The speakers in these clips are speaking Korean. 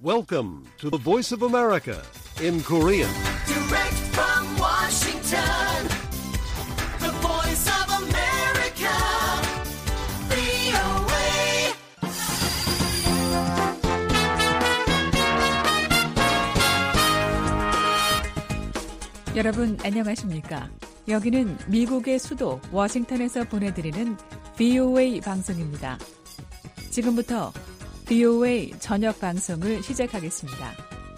Welcome to the Voice of America in Korean. Direct from Washington, the Voice of America, VOA. 여러분 안녕하십니까? 여기는 미국의 수도 워싱턴에서 보내드리는 VOA 방송입니다. 지금부터 VOA 저녁 방송을 시작하겠습니다.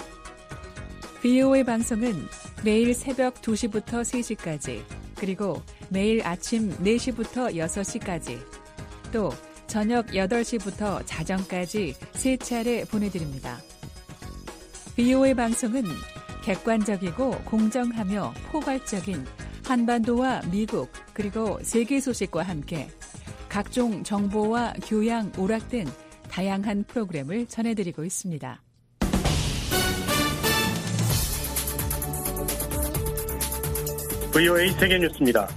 VOA 방송은 매일 새벽 2시부터 3시까지, 그리고 매일 아침 4시부터 6시까지, 또 저녁 8시부터 자정까지 3차례 보내드립니다. VOA 방송은 객관적이고 공정하며 포괄적인 한반도와 미국 그리고 세계 소식과 함께 각종 정보와 교양, 오락 등 다양한 프로그램을 전해드리고 있습니다. VOA 세계뉴스입니다.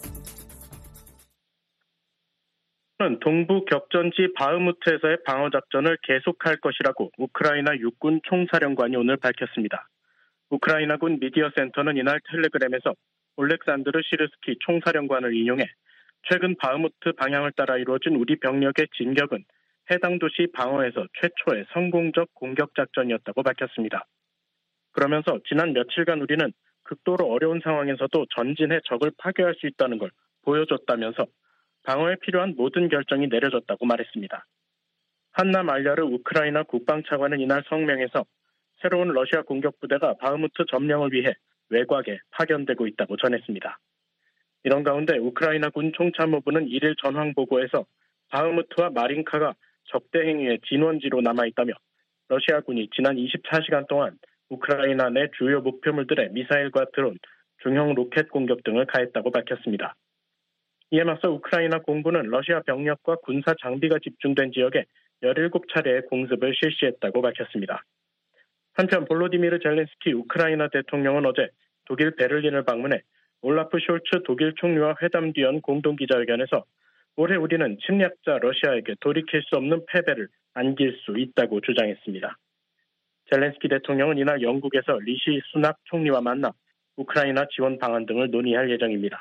동부 격전지 바흐무트에서의 방어작전을 계속할 것이라고 우크라이나 육군 총사령관이 오늘 밝혔습니다. 우크라이나군 미디어 센터는 이날 텔레그램에서 올렉산드르 시르스키 총사령관을 인용해 최근 바흐무트 방향을 따라 이루어진 우리 병력의 진격은 해당 도시 방어에서 최초의 성공적 공격작전이었다고 밝혔습니다. 그러면서 지난 며칠간 우리는 극도로 어려운 상황에서도 전진해 적을 파괴할 수 있다는 걸 보여줬다면서 방어에 필요한 모든 결정이 내려졌다고 말했습니다. 한나 말야르 우크라이나 국방차관은 이날 성명에서 새로운 러시아 공격부대가 바흐무트 점령을 위해 외곽에 파견되고 있다고 전했습니다. 이런 가운데 우크라이나 군 총참모부는 1일 전황보고에서 바흐무트와 마린카가 적대 행위의 진원지로 남아있다며 러시아군이 지난 24시간 동안 우크라이나 내 주요 목표물들의 미사일과 드론, 중형 로켓 공격 등을 가했다고 밝혔습니다. 이에 맞서 우크라이나 공군은 러시아 병력과 군사 장비가 집중된 지역에 17차례의 공습을 실시했다고 밝혔습니다. 한편 볼로디미르 젤렌스키 우크라이나 대통령은 어제 독일 베를린을 방문해 올라프 숄츠 독일 총리와 회담 뒤연 공동기자회견에서 올해 우리는 침략자 러시아에게 돌이킬 수 없는 패배를 안길 수 있다고 주장했습니다. 젤렌스키 대통령은 이날 영국에서 리시 수낙 총리와 만나 우크라이나 지원 방안 등을 논의할 예정입니다.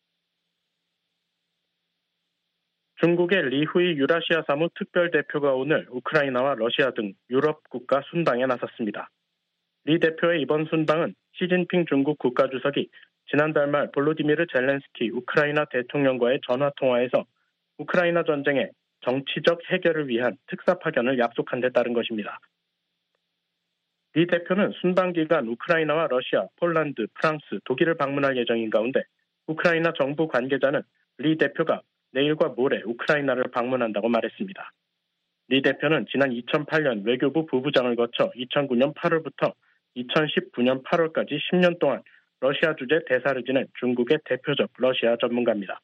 중국의 리후이 유라시아 사무 특별대표가 오늘 우크라이나와 러시아 등 유럽 국가 순방에 나섰습니다. 리 대표의 이번 순방은 시진핑 중국 국가주석이 지난달 말 볼로디미르 젤렌스키 우크라이나 대통령과의 전화통화에서 우크라이나 전쟁의 정치적 해결을 위한 특사 파견을 약속한 데 따른 것입니다. 리 대표는 순방 기간 우크라이나와 러시아, 폴란드, 프랑스, 독일을 방문할 예정인 가운데 우크라이나 정부 관계자는 리 대표가 내일과 모레 우크라이나를 방문한다고 말했습니다. 리 대표는 지난 2008년 외교부 부부장을 거쳐 2009년 8월부터 2019년 8월까지 10년 동안 러시아 주재 대사를 지낸 중국의 대표적 러시아 전문가입니다.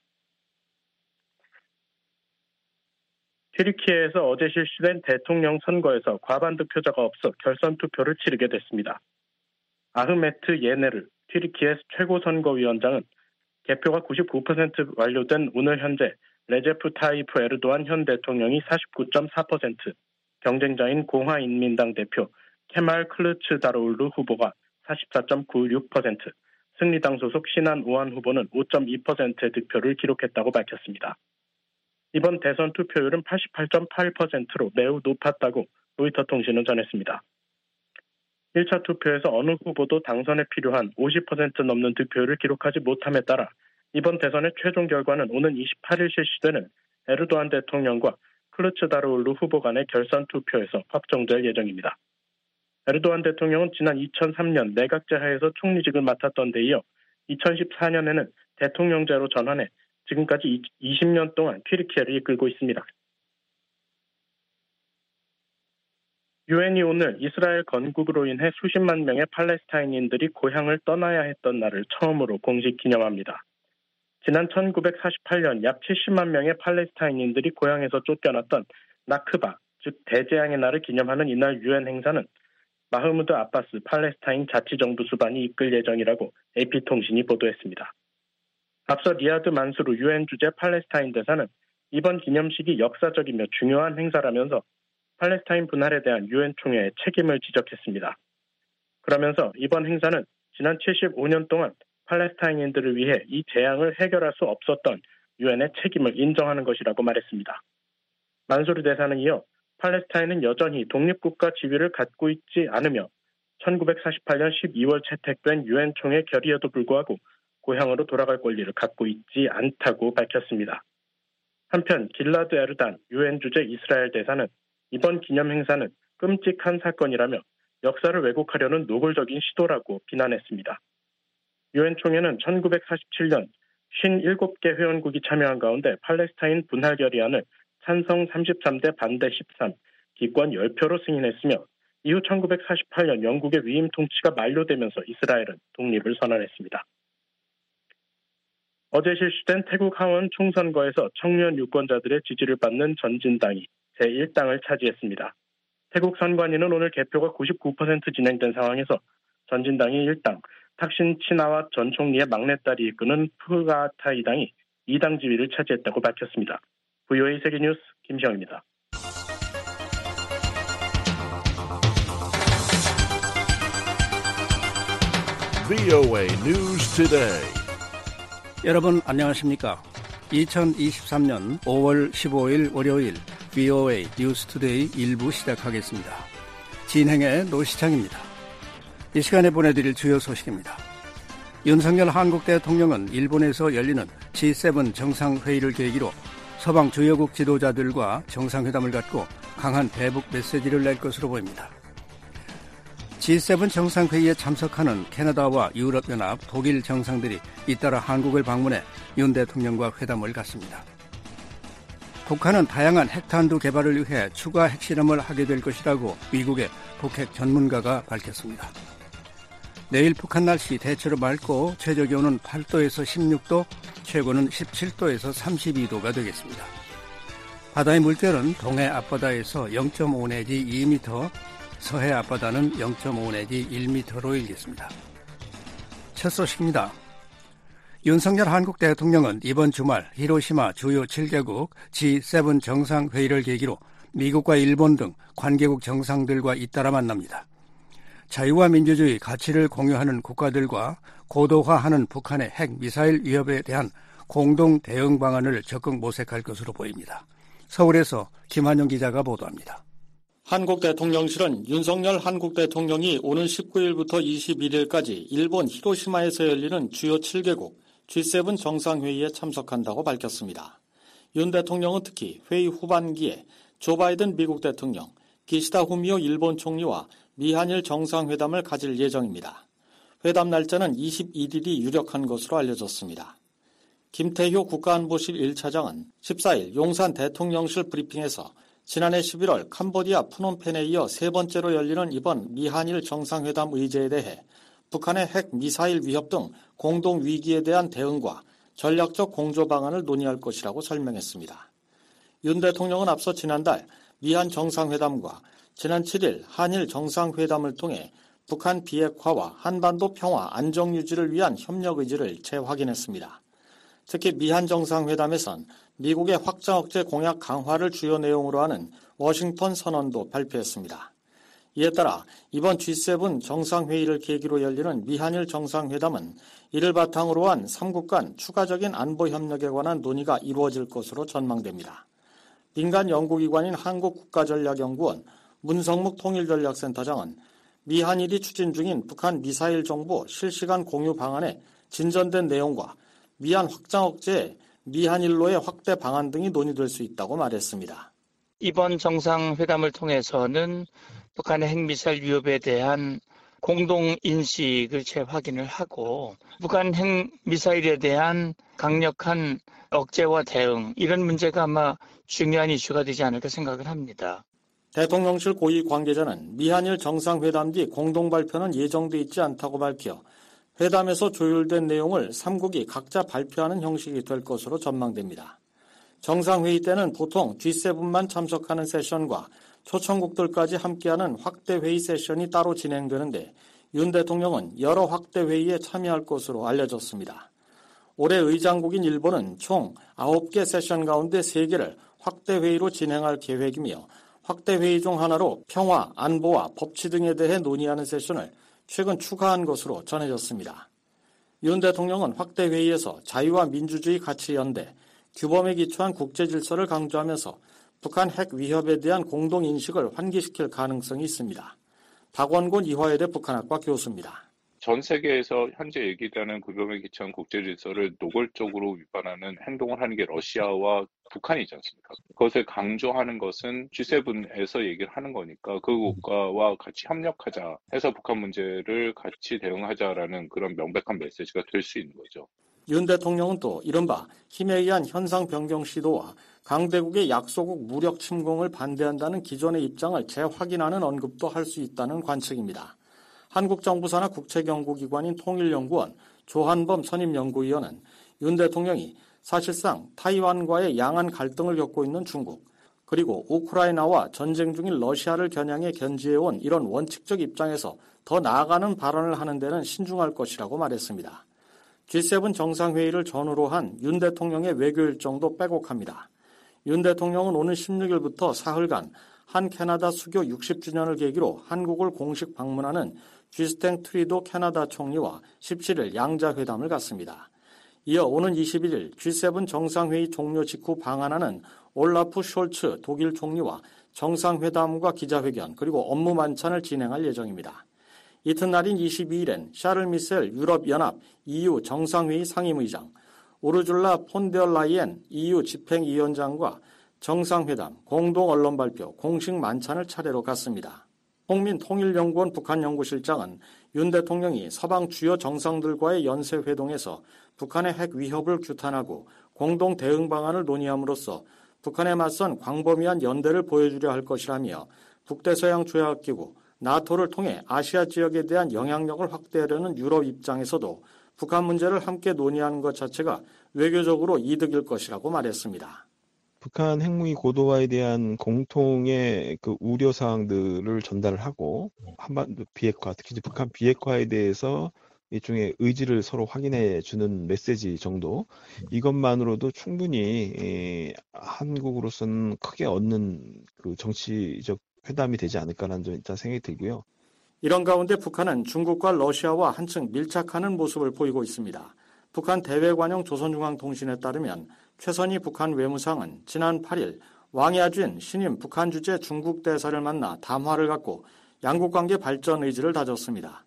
튀르키예에서 어제 실시된 대통령 선거에서 과반 득표자가 없어 결선 투표를 치르게 됐습니다. 아흐메트 예네르 튀르키예 최고선거위원장은 개표가 99% 완료된 오늘 현재 레제프 타이프 에르도안 현 대통령이 49.4%, 경쟁자인 공화인민당 대표 케말 클르츠다로울루 후보가 44.96%, 승리당 소속 시난 오한 후보는 5.2%의 득표를 기록했다고 밝혔습니다. 이번 대선 투표율은 88.8%로 매우 높았다고 로이터 통신은 전했습니다. 1차 투표에서 어느 후보도 당선에 필요한 50% 넘는 득표율을 기록하지 못함에 따라 이번 대선의 최종 결과는 오는 28일 실시되는 에르도안 대통령과 클루츠다르올루 후보 간의 결선 투표에서 확정될 예정입니다. 에르도안 대통령은 지난 2003년 내각제 하에서 총리직을 맡았던 데 이어 2014년에는 대통령제로 전환해 지금까지 20년 동안 튀르키예를 이끌고 있습니다. 유엔이 오늘 이스라엘 건국으로 인해 수십만 명의 팔레스타인인들이 고향을 떠나야 했던 날을 처음으로 공식 기념합니다. 지난 1948년 약 70만 명의 팔레스타인인들이 고향에서 쫓겨났던 나크바, 즉 대재앙의 날을 기념하는 이날 유엔 행사는 마흐무드 아바스 팔레스타인 자치정부 수반이 이끌 예정이라고 AP통신이 보도했습니다. 앞서 리아드 만수르 유엔 주재 팔레스타인 대사는 이번 기념식이 역사적이며 중요한 행사라면서 팔레스타인 분할에 대한 유엔 총회의 책임을 지적했습니다. 그러면서 이번 행사는 지난 75년 동안 팔레스타인인들을 위해 이 재앙을 해결할 수 없었던 유엔의 책임을 인정하는 것이라고 말했습니다. 만수르 대사는 이어 팔레스타인은 여전히 독립국가 지위를 갖고 있지 않으며 1948년 12월 채택된 유엔 총회 결의에도 불구하고 고향으로 돌아갈 권리를 갖고 있지 않다고 밝혔습니다. 한편 길라드 에르단 유엔 주재 이스라엘 대사는 이번 기념 행사는 끔찍한 사건이라며 역사를 왜곡하려는 노골적인 시도라고 비난했습니다. 유엔 총회는 1947년 57개 회원국이 참여한 가운데 팔레스타인 분할 결의안을 찬성 33대 반대 13, 기권 10표로 승인했으며 이후 1948년 영국의 위임 통치가 만료되면서 이스라엘은 독립을 선언했습니다. 어제 실시된 태국 하원 총선거에서 청년 유권자들의 지지를 받는 전진당이 제1당을 차지했습니다. 태국 선관위는 오늘 개표가 99% 진행된 상황에서 전진당이 1당, 탁신 치나와 전 총리의 막내딸이 이끄는 푸가타이당이 2당 지위를 차지했다고 밝혔습니다. VOA 세계뉴스 김시영입니다. VOA News Today. 여러분 안녕하십니까? 2023년 5월 15일 월요일 VOA 뉴스 투데이 1부 시작하겠습니다. 진행의 노시창입니다. 이 시간에 보내드릴 주요 소식입니다. 윤석열 한국 대통령은 일본에서 열리는 G7 정상회의를 계기로 서방 주요국 지도자들과 정상회담을 갖고 강한 대북 메시지를 낼 것으로 보입니다. G7 정상회의에 참석하는 캐나다와 유럽연합, 독일 정상들이 잇따라 한국을 방문해 윤 대통령과 회담을 갖습니다. 북한은 다양한 핵탄두 개발을 위해 추가 핵실험을 하게 될 것이라고 미국의 북핵 전문가가 밝혔습니다. 내일 북한 날씨 대체로 맑고 최저기온은 8도에서 16도, 최고는 17도에서 32도가 되겠습니다. 바다의 물결은 동해 앞바다에서 0.5 내지 2m, 서해 앞바다는 0.5 내지 1m로 일겠습니다. 첫 소식입니다. 윤석열 한국 대통령은 이번 주말 히로시마 주요 7개국 G7 정상회의를 계기로 미국과 일본 등 관계국 정상들과 잇따라 만납니다. 자유와 민주주의 가치를 공유하는 국가들과 고도화하는 북한의 핵 미사일 위협에 대한 공동 대응 방안을 적극 모색할 것으로 보입니다. 서울에서 김한영 기자가 보도합니다. 한국 대통령실은 윤석열 한국 대통령이 오는 19일부터 21일까지 일본 히로시마에서 열리는 주요 7개국 G7 정상회의에 참석한다고 밝혔습니다. 윤 대통령은 특히 회의 후반기에 조 바이든 미국 대통령, 기시다 후미오 일본 총리와 미한일 정상회담을 가질 예정입니다. 회담 날짜는 21일이 유력한 것으로 알려졌습니다. 김태효 국가안보실 1차장은 14일 용산 대통령실 브리핑에서 지난해 11월 캄보디아 프놈펜에 이어 세 번째로 열리는 이번 미한일 정상회담 의제에 대해 북한의 핵 미사일 위협 등 공동 위기에 대한 대응과 전략적 공조 방안을 논의할 것이라고 설명했습니다. 윤 대통령은 앞서 지난달 미한 정상회담과 지난 7일 한일 정상회담을 통해 북한 비핵화와 한반도 평화 안정 유지를 위한 협력 의지를 재확인했습니다. 특히 미한 정상회담에선 미국의 확장 억제 공약 강화를 주요 내용으로 하는 워싱턴 선언도 발표했습니다. 이에 따라 이번 G7 정상회의를 계기로 열리는 미한일 정상회담은 이를 바탕으로 한 3국 간 추가적인 안보 협력에 관한 논의가 이루어질 것으로 전망됩니다. 민간 연구기관인 한국국가전략연구원 문성묵 통일전략센터장은 미한일이 추진 중인 북한 미사일 정보 실시간 공유 방안의 진전된 내용과 미한 확장 억제에 미한일로의 확대 방안 등이 논의될 수 있다고 말했습니다. 이번 정상회담을 통해서는 북한의 핵미사일 위협에 대한 공동인식을 재확인을 하고 북한 핵미사일에 대한 강력한 억제와 대응, 이런 문제가 아마 중요한 이슈가 되지 않을까 생각을 합니다. 대통령실 고위 관계자는 미한일 정상회담 뒤 공동발표는 예정돼 있지 않다고 밝혀 회담에서 조율된 내용을 3국이 각자 발표하는 형식이 될 것으로 전망됩니다. 정상회의 때는 보통 G7만 참석하는 세션과 초청국들까지 함께하는 확대회의 세션이 따로 진행되는데 윤 대통령은 여러 확대회의에 참여할 것으로 알려졌습니다. 올해 의장국인 일본은 총 9개 세션 가운데 3개를 확대회의로 진행할 계획이며 확대 회의 중 하나로 평화, 안보와 법치 등에 대해 논의하는 세션을 최근 추가한 것으로 전해졌습니다. 윤 대통령은 확대 회의에서 자유와 민주주의 가치 연대, 규범에 기초한 국제 질서를 강조하면서 북한 핵 위협에 대한 공동 인식을 환기시킬 가능성이 있습니다. 박원곤 이화여대 북한학과 교수입니다. 전 세계에서 현재 얘기되는 규범에 기초한 국제 질서를 노골적으로 위반하는 행동을 하는 게 러시아와 북한이지 않습니까? 그것을 강조하는 것은 G7에서 얘기를 하는 거니까 그 국가와 같이 협력하자 해서 북한 문제를 같이 대응하자라는 그런 명백한 메시지가 될 수 있는 거죠. 윤 대통령은 또 이른바 힘에 의한 현상 변경 시도와 강대국의 약소국 무력 침공을 반대한다는 기존의 입장을 재확인하는 언급도 할 수 있다는 관측입니다. 한국 정부 산하 국책연구기관인 통일연구원 조한범 선임연구위원은 윤 대통령이 사실상 타이완과의 양안 갈등을 겪고 있는 중국, 그리고 우크라이나와 전쟁 중인 러시아를 겨냥해 견지해온 이런 원칙적 입장에서 더 나아가는 발언을 하는 데는 신중할 것이라고 말했습니다. G7 정상회의를 전후로 한 윤 대통령의 외교 일정도 빼곡합니다. 윤 대통령은 오는 16일부터 사흘간 한 캐나다 수교 60주년을 계기로 한국을 공식 방문하는 쥐스탱 트리도 캐나다 총리와 17일 양자회담을 갖습니다. 이어 오는 21일 G7 정상회의 종료 직후 방한하는 올라프 숄츠 독일 총리와 정상회담과 기자회견 그리고 업무 만찬을 진행할 예정입니다. 이튿날인 22일엔 샤를 미셀 유럽연합 EU 정상회의 상임의장, 우르줄라 폰데얼라이엔 EU 집행위원장과 정상회담, 공동 언론 발표, 공식 만찬을 차례로 갖습니다. 홍민 통일연구원 북한연구실장은 윤 대통령이 서방 주요 정상들과의 연쇄회동에서 북한의 핵 위협을 규탄하고 공동 대응 방안을 논의함으로써 북한에 맞선 광범위한 연대를 보여주려 할 것이라며 북대서양 조약기구 나토를 통해 아시아 지역에 대한 영향력을 확대하려는 유럽 입장에서도 북한 문제를 함께 논의하는 것 자체가 외교적으로 이득일 것이라고 말했습니다. 북한 핵무기 고도화에 대한 공통의 그 우려 사항들을 전달을 하고 한반도 비핵화, 특히 북한 비핵화에 대해서 일종의 의지를 서로 확인해 주는 메시지 정도, 이것만으로도 충분히 한국으로서는 크게 얻는 그 정치적 회담이 되지 않을까라는 좀 일단 생각이 들고요. 이런 가운데 북한은 중국과 러시아와 한층 밀착하는 모습을 보이고 있습니다. 북한 대외관용 조선중앙통신에 따르면 최선희 북한 외무상은 지난 8일 왕야쥔 신임 북한 주재 중국 대사를 만나 담화를 갖고 양국관계 발전 의지를 다졌습니다.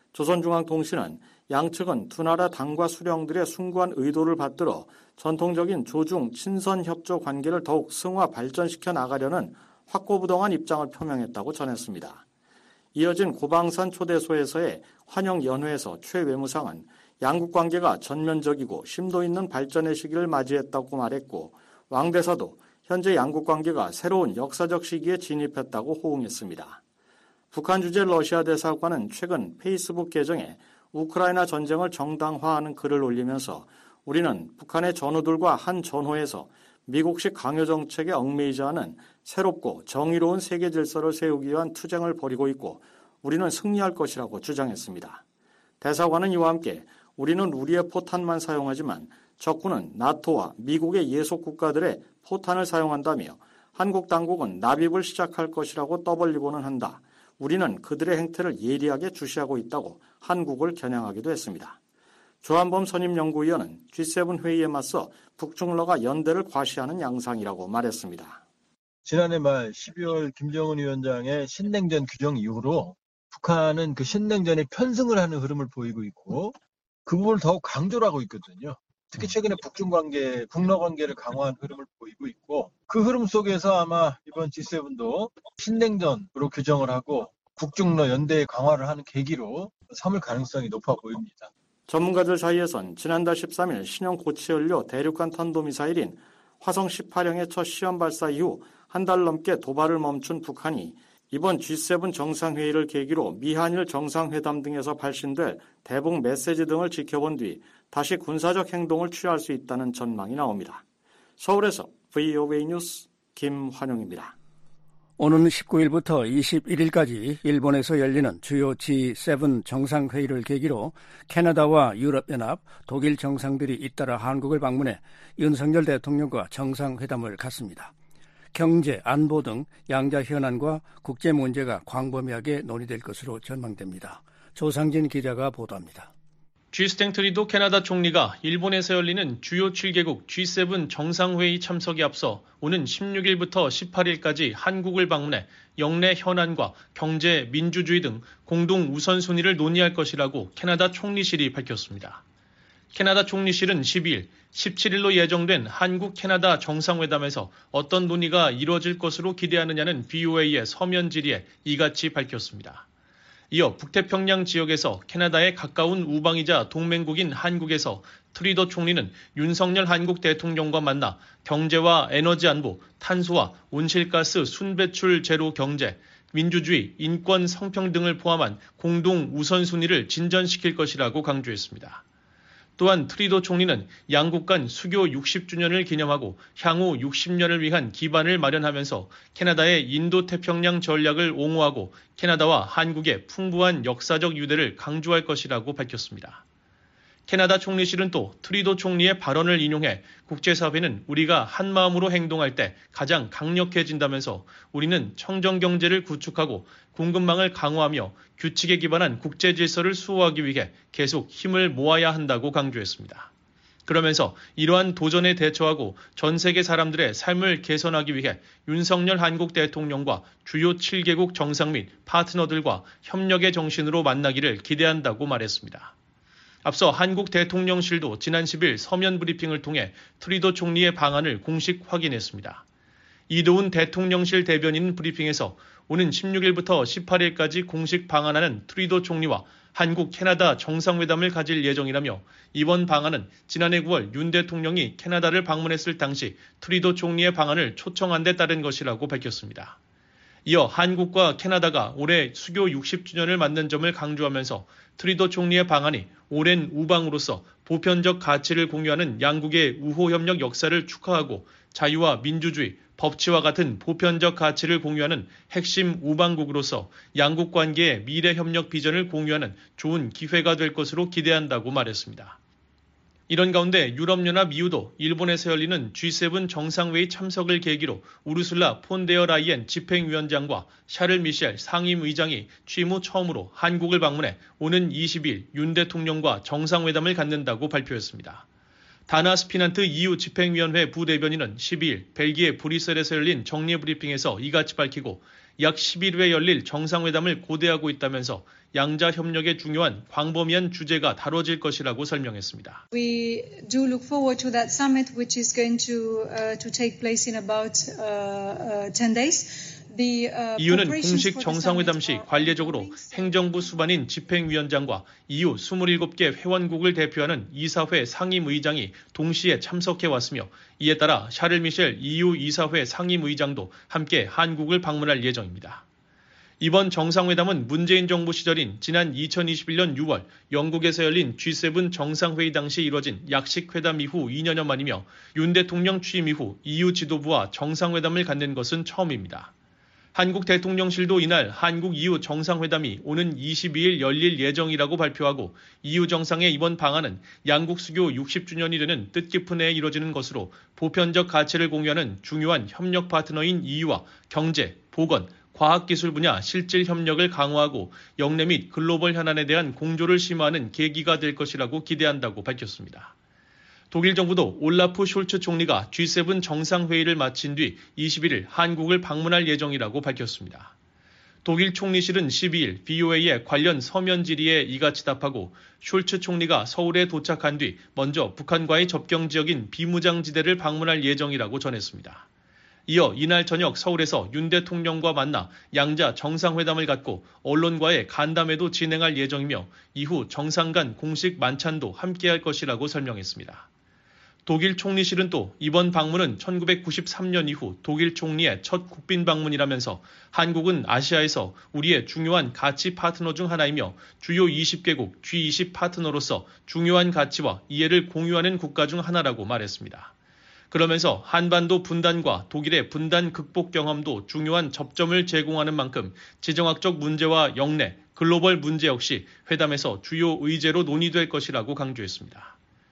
조선중앙통신은 양측은 두 나라 당과 수령들의 숭고한 의도를 받들어 전통적인 조중 친선 협조 관계를 더욱 승화 발전시켜 나가려는 확고부동한 입장을 표명했다고 전했습니다. 이어진 고방산 초대소에서의 환영연회에서 최 외무상은 양국 관계가 전면적이고 심도 있는 발전의 시기를 맞이했다고 말했고, 왕 대사도 현재 양국 관계가 새로운 역사적 시기에 진입했다고 호응했습니다. 북한 주재 러시아 대사관은 최근 페이스북 계정에 우크라이나 전쟁을 정당화하는 글을 올리면서 우리는 북한의 전우들과 한 전호에서 미국식 강요 정책에 얽매이지 않은 새롭고 정의로운 세계 질서를 세우기 위한 투쟁을 벌이고 있고 우리는 승리할 것이라고 주장했습니다. 대사관은 이와 함께 우리는 우리의 포탄만 사용하지만 적군은 나토와 미국의 예속 국가들의 포탄을 사용한다며 한국 당국은 납입을 시작할 것이라고 떠벌리고는 한다. 우리는 그들의 행태를 예리하게 주시하고 있다고 한국을 겨냥하기도 했습니다. 조한범 선임연구위원은 G7 회의에 맞서 북중러가 연대를 과시하는 양상이라고 말했습니다. 지난해 말 12월 김정은 위원장의 신냉전 규정 이후로 북한은 그 신냉전에 편승을 하는 흐름을 보이고 있고 그 부분을 더욱 강조를 하고 있거든요. 특히 최근에 북중 관계, 북러 관계를 강화한 흐름을 보이고 있고 그 흐름 속에서 아마 이번 G7도 신냉전으로 규정을 하고 북중러 연대 강화를 하는 계기로 삼을 가능성이 높아 보입니다. 전문가들 사이에선 지난달 13일 신형 고체연료 대륙간 탄도미사일인 화성 18형의 첫 시험 발사 이후 한 달 넘게 도발을 멈춘 북한이 이번 G7 정상회의를 계기로 미한일 정상회담 등에서 발신될 대북 메시지 등을 지켜본 뒤 다시 군사적 행동을 취할 수 있다는 전망이 나옵니다. 서울에서 VOA 뉴스 김환용입니다. 오는 19일부터 21일까지 일본에서 열리는 주요 G7 정상회의를 계기로 캐나다와 유럽연합, 독일 정상들이 잇따라 한국을 방문해 윤석열 대통령과 정상회담을 갖습니다. 경제, 안보 등 양자 현안과 국제 문제가 광범위하게 논의될 것으로 전망됩니다. 조상진 기자가 보도합니다. G스탱 트리도 캐나다 총리가 일본에서 열리는 주요 7개국 G7 정상회의 참석에 앞서 오는 16일부터 18일까지 한국을 방문해 영내 현안과 경제, 민주주의 등 공동 우선순위를 논의할 것이라고 캐나다 총리실이 밝혔습니다. 캐나다 총리실은 12일, 17일로 예정된 한국-캐나다 정상회담에서 어떤 논의가 이뤄질 것으로 기대하느냐는 BOA의 서면 질의에 이같이 밝혔습니다. 이어 북태평양 지역에서 캐나다에 가까운 우방이자 동맹국인 한국에서 트리도 총리는 윤석열 한국 대통령과 만나 경제와 에너지 안보, 탄소와 온실가스 순배출 제로 경제, 민주주의, 인권, 성평등을 포함한 공동 우선순위를 진전시킬 것이라고 강조했습니다. 또한 트리도 총리는 양국 간 수교 60주년을 기념하고 향후 60년을 위한 기반을 마련하면서 캐나다의 인도태평양 전략을 옹호하고 캐나다와 한국의 풍부한 역사적 유대를 강조할 것이라고 밝혔습니다. 캐나다 총리실은 또 트리도 총리의 발언을 인용해 국제사회는 우리가 한마음으로 행동할 때 가장 강력해진다면서 우리는 청정경제를 구축하고 공급망을 강화하며 규칙에 기반한 국제질서를 수호하기 위해 계속 힘을 모아야 한다고 강조했습니다. 그러면서 이러한 도전에 대처하고 전 세계 사람들의 삶을 개선하기 위해 윤석열 한국 대통령과 주요 7개국 정상 및 파트너들과 협력의 정신으로 만나기를 기대한다고 말했습니다. 앞서 한국 대통령실도 지난 10일 서면 브리핑을 통해 트리도 총리의 방안을 공식 확인했습니다. 이도훈 대통령실 대변인 브리핑에서 오는 16일부터 18일까지 공식 방한하는 트리도 총리와 한국 캐나다 정상회담을 가질 예정이라며 이번 방안은 지난해 9월 윤 대통령이 캐나다를 방문했을 당시 트리도 총리의 방안을 초청한 데 따른 것이라고 밝혔습니다. 이어 한국과 캐나다가 올해 수교 60주년을 맞는 점을 강조하면서 트리도 총리의 방안이 오랜 우방으로서 보편적 가치를 공유하는 양국의 우호협력 역사를 축하하고 자유와 민주주의, 법치와 같은 보편적 가치를 공유하는 핵심 우방국으로서 양국 관계의 미래협력 비전을 공유하는 좋은 기회가 될 것으로 기대한다고 말했습니다. 이런 가운데 유럽연합 EU도 일본에서 열리는 G7 정상회의 참석을 계기로 우르술라 폰데어 라이엔 집행위원장과 샤를 미셸 상임의장이 취임 후 처음으로 한국을 방문해 오는 20일 윤 대통령과 정상회담을 갖는다고 발표했습니다. 다나 스피난트 EU 집행위원회 부대변인은 12일 벨기에 브뤼셀에서 열린 정례 브리핑에서 이같이 밝히고 약 11회 열릴 정상회담을 고대하고 있다면서 양자 협력에 중요한 광범위한 주제가 다뤄질 것이라고 설명했습니다. We do look forward to that summit, which is going to take place in about 10 days. EU는 공식 정상회담 시 관례적으로 행정부 수반인 집행위원장과 EU 27개 회원국을 대표하는 이사회 상임의장이 동시에 참석해 왔으며 이에 따라 샤를 미셸 EU 이사회 상임의장도 함께 한국을 방문할 예정입니다. 이번 정상회담은 문재인 정부 시절인 지난 2021년 6월 영국에서 열린 G7 정상회의 당시 이뤄진 약식회담 이후 2년여 만이며 윤 대통령 취임 이후 EU 지도부와 정상회담을 갖는 것은 처음입니다. 한국 대통령실도 이날 한국 EU 정상회담이 오는 22일 열릴 예정이라고 발표하고 EU 정상의 이번 방안은 양국 수교 60주년이 되는 뜻깊은 해에 이뤄지는 것으로 보편적 가치를 공유하는 중요한 협력 파트너인 EU와 경제, 보건, 과학기술 분야 실질 협력을 강화하고 영내 및 글로벌 현안에 대한 공조를 심화하는 계기가 될 것이라고 기대한다고 밝혔습니다. 독일 정부도 올라프 숄츠 총리가 G7 정상회의를 마친 뒤 21일 한국을 방문할 예정이라고 밝혔습니다. 독일 총리실은 12일 BOA의 관련 서면 질의에 이같이 답하고 숄츠 총리가 서울에 도착한 뒤 먼저 북한과의 접경 지역인 비무장지대를 방문할 예정이라고 전했습니다. 이어 이날 저녁 서울에서 윤 대통령과 만나 양자 정상회담을 갖고 언론과의 간담회도 진행할 예정이며 이후 정상 간 공식 만찬도 함께할 것이라고 설명했습니다. 독일 총리실은 또 이번 방문은 1993년 이후 독일 총리의 첫 국빈 방문이라면서 한국은 아시아에서 우리의 중요한 가치 파트너 중 하나이며 주요 20개국 G20 파트너로서 중요한 가치와 이해를 공유하는 국가 중 하나라고 말했습니다. 그러면서 한반도 분단과 독일의 분단 극복 경험도 중요한 접점을 제공하는 만큼 지정학적 문제와 영내, 글로벌 문제 역시 회담에서 주요 의제로 논의될 것이라고 강조했습니다.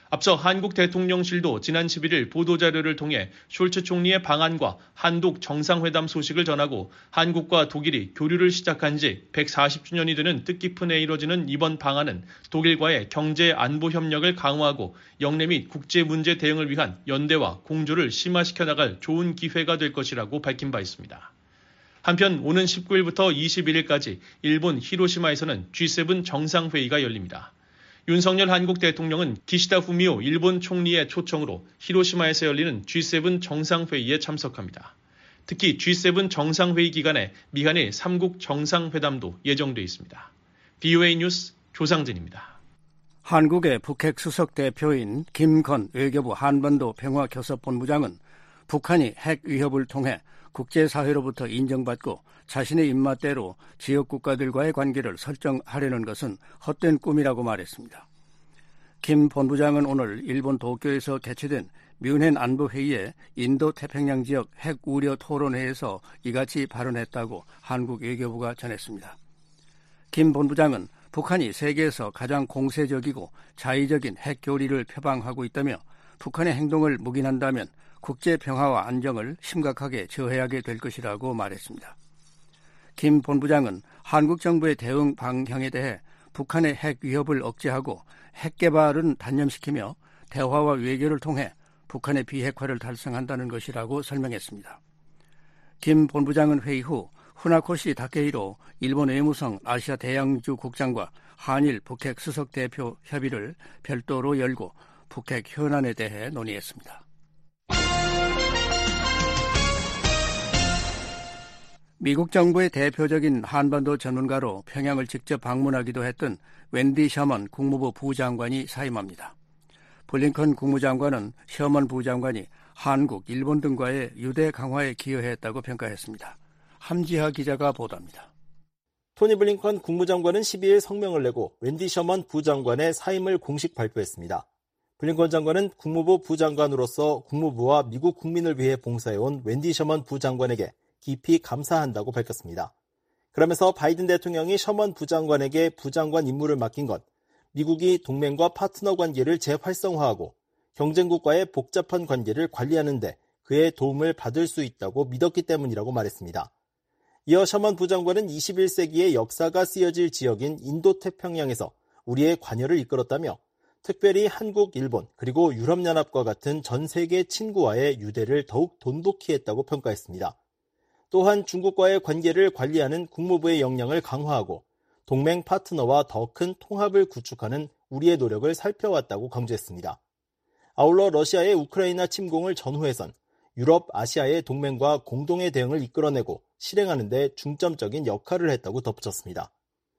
앞서 한국 대통령실도 지난 11일 보도자료를 통해 숄츠 총리의 방한과 한독 정상회담 소식을 전하고 한국과 독일이 교류를 시작한 지 140주년이 되는 뜻깊은 해에 이뤄지는 이번 방한은 독일과의 경제 안보 협력을 강화하고 영내 및 국제 문제 대응을 위한 연대와 공조를 심화시켜 나갈 좋은 기회가 될 것이라고 밝힌 바 있습니다. 한편 오는 19일부터 21일까지 일본 히로시마에서는 G7 정상회의가 열립니다. 윤석열 한국 대통령은 기시다 후미오 일본 총리의 초청으로 히로시마에서 열리는 G7 정상회의에 참석합니다. 특히 G7 정상회의 기간에 미한일 3국 정상회담도 예정돼 있습니다. VOA 뉴스 조상진입니다. 한국의 북핵 수석 대표인 김건 외교부 한반도 평화교섭본부장은 북한이 핵 위협을 통해 국제사회로부터 인정받고 자신의 입맛대로 지역 국가들과의 관계를 설정하려는 것은 헛된 꿈이라고 말했습니다. 김 본부장은 오늘 일본 도쿄에서 개최된 뮌헨 안보회의의 인도태평양 지역 핵 우려 토론회에서 이같이 발언했다고 한국 외교부가 전했습니다. 김 본부장은 북한이 세계에서 가장 공세적이고 자의적인 핵 교리를 표방하고 있다며 북한의 행동을 묵인한다면 국제 평화와 안정을 심각하게 저해하게 될 것이라고 말했습니다. 김 본부장은 한국 정부의 대응 방향에 대해 북한의 핵 위협을 억제하고 핵 개발은 단념시키며 대화와 외교를 통해 북한의 비핵화를 달성한다는 것이라고 설명했습니다. 김 본부장은 회의 후 후나코시 다케히로 일본 외무성 아시아 대양주 국장과 한일 북핵 수석 대표 협의를 별도로 열고 북핵 현안에 대해 논의했습니다. 미국 정부의 대표적인 한반도 전문가로 평양을 직접 방문하기도 했던 웬디 셔먼 국무부 부장관이 사임합니다. 블링컨 국무장관은 셔먼 부장관이 한국, 일본 등과의 유대 강화에 기여했다고 평가했습니다. 함지하 기자가 보도합니다. 토니 블링컨 국무장관은 12일 성명을 내고 웬디 셔먼 부장관의 사임을 공식 발표했습니다. 블링컨 장관은 국무부 부장관으로서 국무부와 미국 국민을 위해 봉사해온 웬디 셔먼 부장관에게 깊이 감사한다고 밝혔습니다. 그러면서 바이든 대통령이 셔먼 부장관에게 부장관 임무를 맡긴 건 미국이 동맹과 파트너 관계를 재활성화하고 경쟁국과의 복잡한 관계를 관리하는 데 그의 도움을 받을 수 있다고 믿었기 때문이라고 말했습니다. 이어 셔먼 부장관은 21세기의 역사가 쓰여질 지역인 인도태평양에서 우리의 관여를 이끌었다며 특별히 한국, 일본, 그리고 유럽연합과 같은 전 세계 친구와의 유대를 더욱 돈독히 했다고 평가했습니다. 또한 중국과의 관계를 관리하는 국무부의 역량을 강화하고 동맹 파트너와 더 큰 통합을 구축하는 우리의 노력을 살펴왔다고 강조했습니다. 아울러 러시아의 우크라이나 침공을 전후해선 유럽, 아시아의 동맹과 공동의 대응을 이끌어내고 실행하는 데 중점적인 역할을 했다고 덧붙였습니다.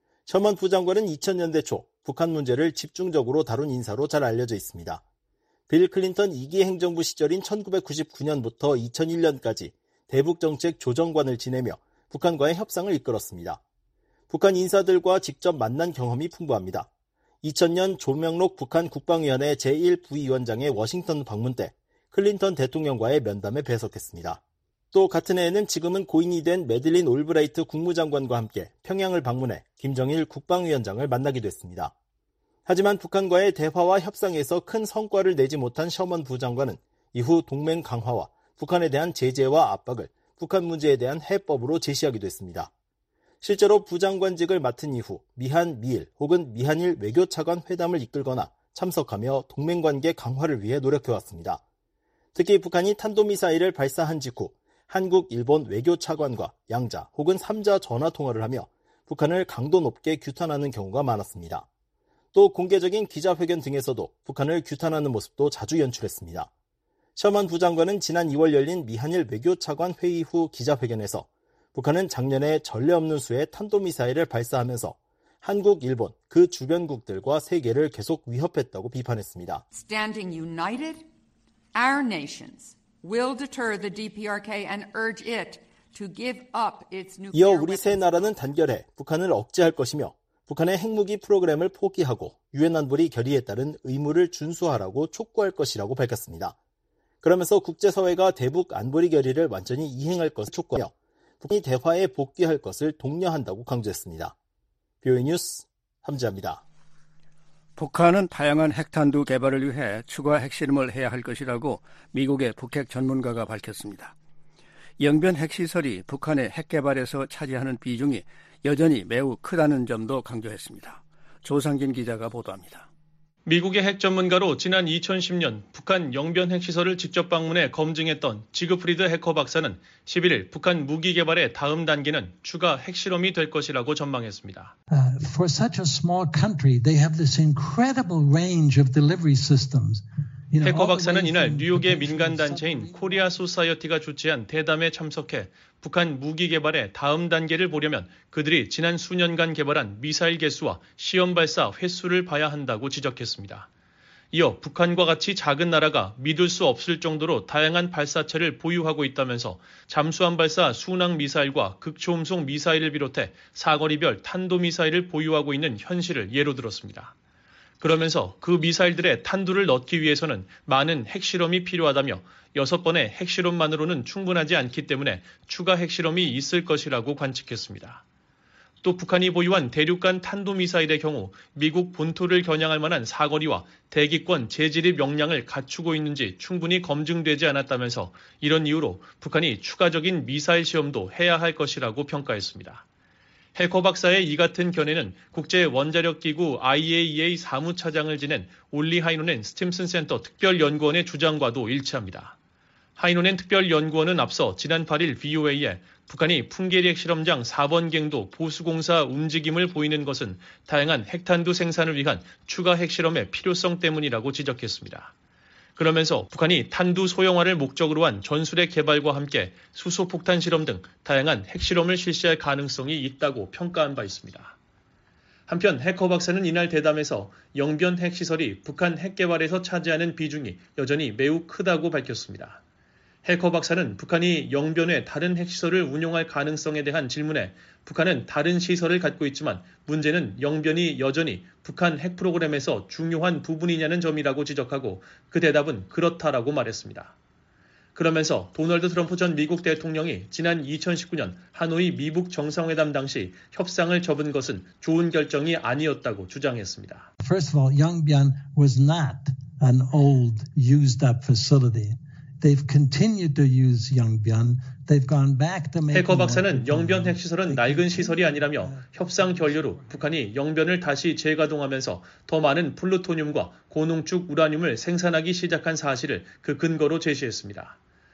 셔먼 부장관은 2000년대 초 북한 문제를 집중적으로 다룬 인사로 잘 알려져 있습니다. 빌 클린턴 2기 행정부 시절인 1999년부터 2001년까지 대북정책 조정관을 지내며 북한과의 협상을 이끌었습니다. 북한 인사들과 직접 만난 경험이 풍부합니다. 2000년 조명록 북한 국방위원회 제1부위원장의 워싱턴 방문 때 클린턴 대통령과의 면담에 배석했습니다. 또 같은 해에는 지금은 고인이 된 매들린 올브라이트 국무장관과 함께 평양을 방문해 김정일 국방위원장을 만나기도 했습니다. 하지만 북한과의 대화와 협상에서 큰 성과를 내지 못한 셔먼 부장관은 이후 동맹 강화와 북한에 대한 제재와 압박을 북한 문제에 대한 해법으로 제시하기도 했습니다. 실제로 부장관직을 맡은 이후 미한, 미일 혹은 미한일 외교차관 회담을 이끌거나 참석하며 동맹관계 강화를 위해 노력해왔습니다. 특히 북한이 탄도미사일을 발사한 직후 한국, 일본 외교차관과 양자 혹은 3자 전화통화를 하며 북한을 강도 높게 규탄하는 경우가 많았습니다. 또 공개적인 기자회견 등에서도 북한을 규탄하는 모습도 자주 연출했습니다. 셔먼 부장관은 지난 2월 열린 미한일 외교차관 회의 후 기자회견에서 북한은 작년에 전례 없는 수의 탄도미사일을 발사하면서 한국, 일본, 그 주변국들과 세계를 계속 위협했다고 비판했습니다. Standing united, our nations will deter the DPRK and urge it to give up its nuclear 이어 우리 세 나라는 단결해 북한을 억제할 것이며 북한의 핵무기 프로그램을 포기하고 유엔 안보리 결의에 따른 의무를 준수하라고 촉구할 것이라고 밝혔습니다. 그러면서 국제사회가 대북 안보리 결의를 완전히 이행할 것을 촉구하며 북한이 대화에 복귀할 것을 독려한다고 강조했습니다. VOA 뉴스 함지아입니다. 북한은 다양한 핵탄두 개발을 위해 추가 핵실험을 해야 할 것이라고 미국의 북핵 전문가가 밝혔습니다. 영변 핵시설이 북한의 핵 개발에서 차지하는 비중이 여전히 매우 크다는 점도 강조했습니다. 조상진 기자가 보도합니다. 미국의 핵 전문가로 지난 2010년 북한 영변 핵시설을 직접 방문해 검증했던 지그프리드 해커 박사는 11일 북한 무기 개발의 다음 단계는 추가 핵실험이 될 것이라고 전망했습니다. For such a small country, they have this incredible range of delivery systems. 해커 박사는 이날 뉴욕의 민간단체인 코리아 소사이어티가 주최한 대담에 참석해 북한 무기 개발의 다음 단계를 보려면 그들이 지난 수년간 개발한 미사일 개수와 시험 발사 횟수를 봐야 한다고 지적했습니다. 이어 북한과 같이 작은 나라가 믿을 수 없을 정도로 다양한 발사체를 보유하고 있다면서 잠수함 발사 순항 미사일과 극초음속 미사일을 비롯해 사거리별 탄도미사일을 보유하고 있는 현실을 예로 들었습니다. 그러면서 그 미사일들의 탄두를 넣기 위해서는 많은 핵실험이 필요하다며 6번의 핵실험만으로는 충분하지 않기 때문에 추가 핵실험이 있을 것이라고 관측했습니다. 또 북한이 보유한 대륙간 탄도미사일의 경우 미국 본토를 겨냥할 만한 사거리와 대기권 재진입 역량을 갖추고 있는지 충분히 검증되지 않았다면서 이런 이유로 북한이 추가적인 미사일 시험도 해야 할 것이라고 평가했습니다. 해커 박사의 이 같은 견해는 국제 원자력기구 IAEA 사무차장을 지낸 올리 하이노넨 스팀슨 센터 특별연구원의 주장과도 일치합니다. 하이노넨 특별연구원은 앞서 지난 8일 VOA에 북한이 풍계리 핵실험장 4번갱도 보수공사 움직임을 보이는 것은 다양한 핵탄두 생산을 위한 추가 핵실험의 필요성 때문이라고 지적했습니다. 그러면서 북한이 탄두 소형화를 목적으로 한 전술핵 개발과 함께 수소폭탄 실험 등 다양한 핵실험을 실시할 가능성이 있다고 평가한 바 있습니다. 한편 해커 박사는 이날 대담에서 영변 핵시설이 북한 핵 개발에서 차지하는 비중이 여전히 매우 크다고 밝혔습니다. 해커 박사는 북한이 영변에 다른 핵시설을 운용할 가능성에 대한 질문에 북한은 다른 시설을 갖고 있지만 문제는 영변이 여전히 북한 핵 프로그램에서 중요한 부분이냐는 점이라고 지적하고 그 대답은 그렇다라고 말했습니다. 그러면서 도널드 트럼프 전 미국 대통령이 지난 2019년 하노이 미북 정상회담 당시 협상을 접은 것은 좋은 결정이 아니었다고 주장했습니다. First of all, Yongbyon was not an old, used-up facility. They've continued to use Yongbyon. They've gone back to making. 해커 박사는 영변 핵시설은 낡은 시설이 아니라며 협상 결렬로 북한이 영변을 다시 재가동하면서 더 많은 플루토늄과 고농축 우라늄을 생산하기 시작한 사실을 그 근거로 제시했습니다.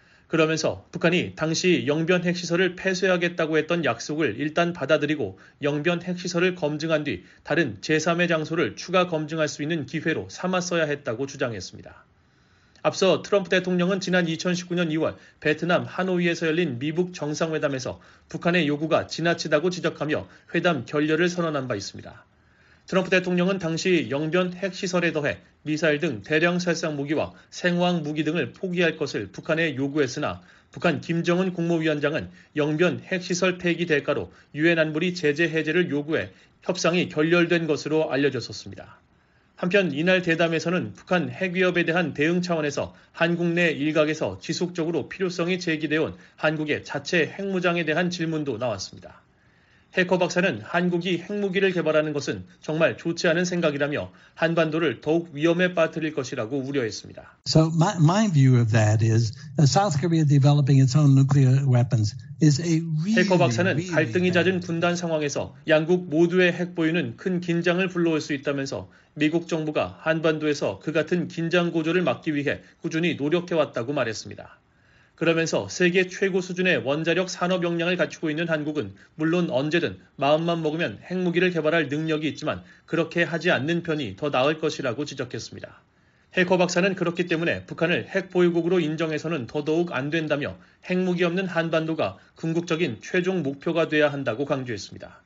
그러면서 북한이 당시 영변 핵시설을 폐쇄하겠다고 했던 약속을 일단 받아들이고 영변 핵시설을 검증한 뒤 다른 제3의 장소를 추가 검증할 수 있는 기회로 삼았어야 했다고 주장했습니다. 앞서 트럼프 대통령은 지난 2019년 2월 베트남 하노이에서 열린 미북 정상회담에서 북한의 요구가 지나치다고 지적하며 회담 결렬을 선언한 바 있습니다. 트럼프 대통령은 당시 영변 핵시설에 더해 미사일 등 대량 살상 무기와 생화학 무기 등을 포기할 것을 북한에 요구했으나 북한 김정은 국무위원장은 영변 핵시설 폐기 대가로 유엔 안보리 제재 해제를 요구해 협상이 결렬된 것으로 알려졌었습니다. 한편 이날 대담에서는 북한 핵위협에 대한 대응 차원에서 한국 내 일각에서 지속적으로 필요성이 제기되어 온 한국의 자체 핵무장에 대한 질문도 나왔습니다. 해커 박사는 한국이 핵무기를 개발하는 것은 정말 좋지 않은 생각이라며 한반도를 더욱 위험에 빠뜨릴 것이라고 우려했습니다. So my view of that is South Korea developing its own nuclear weapons is a really. 해커 박사는 갈등이 잦은 분단 상황에서 양국 모두의 핵 보유는 큰 긴장을 불러올 수 있다면서 미국 정부가 한반도에서 그 같은 긴장 고조를 막기 위해 꾸준히 노력해왔다고 말했습니다. 그러면서 세계 최고 수준의 원자력 산업 역량을 갖추고 있는 한국은 물론 언제든 마음만 먹으면 핵무기를 개발할 능력이 있지만 그렇게 하지 않는 편이 더 나을 것이라고 지적했습니다. 해커 박사는 그렇기 때문에 북한을 핵 보유국으로 인정해서는 더더욱 안 된다며 핵무기 없는 한반도가 궁극적인 최종 목표가 돼야 한다고 강조했습니다.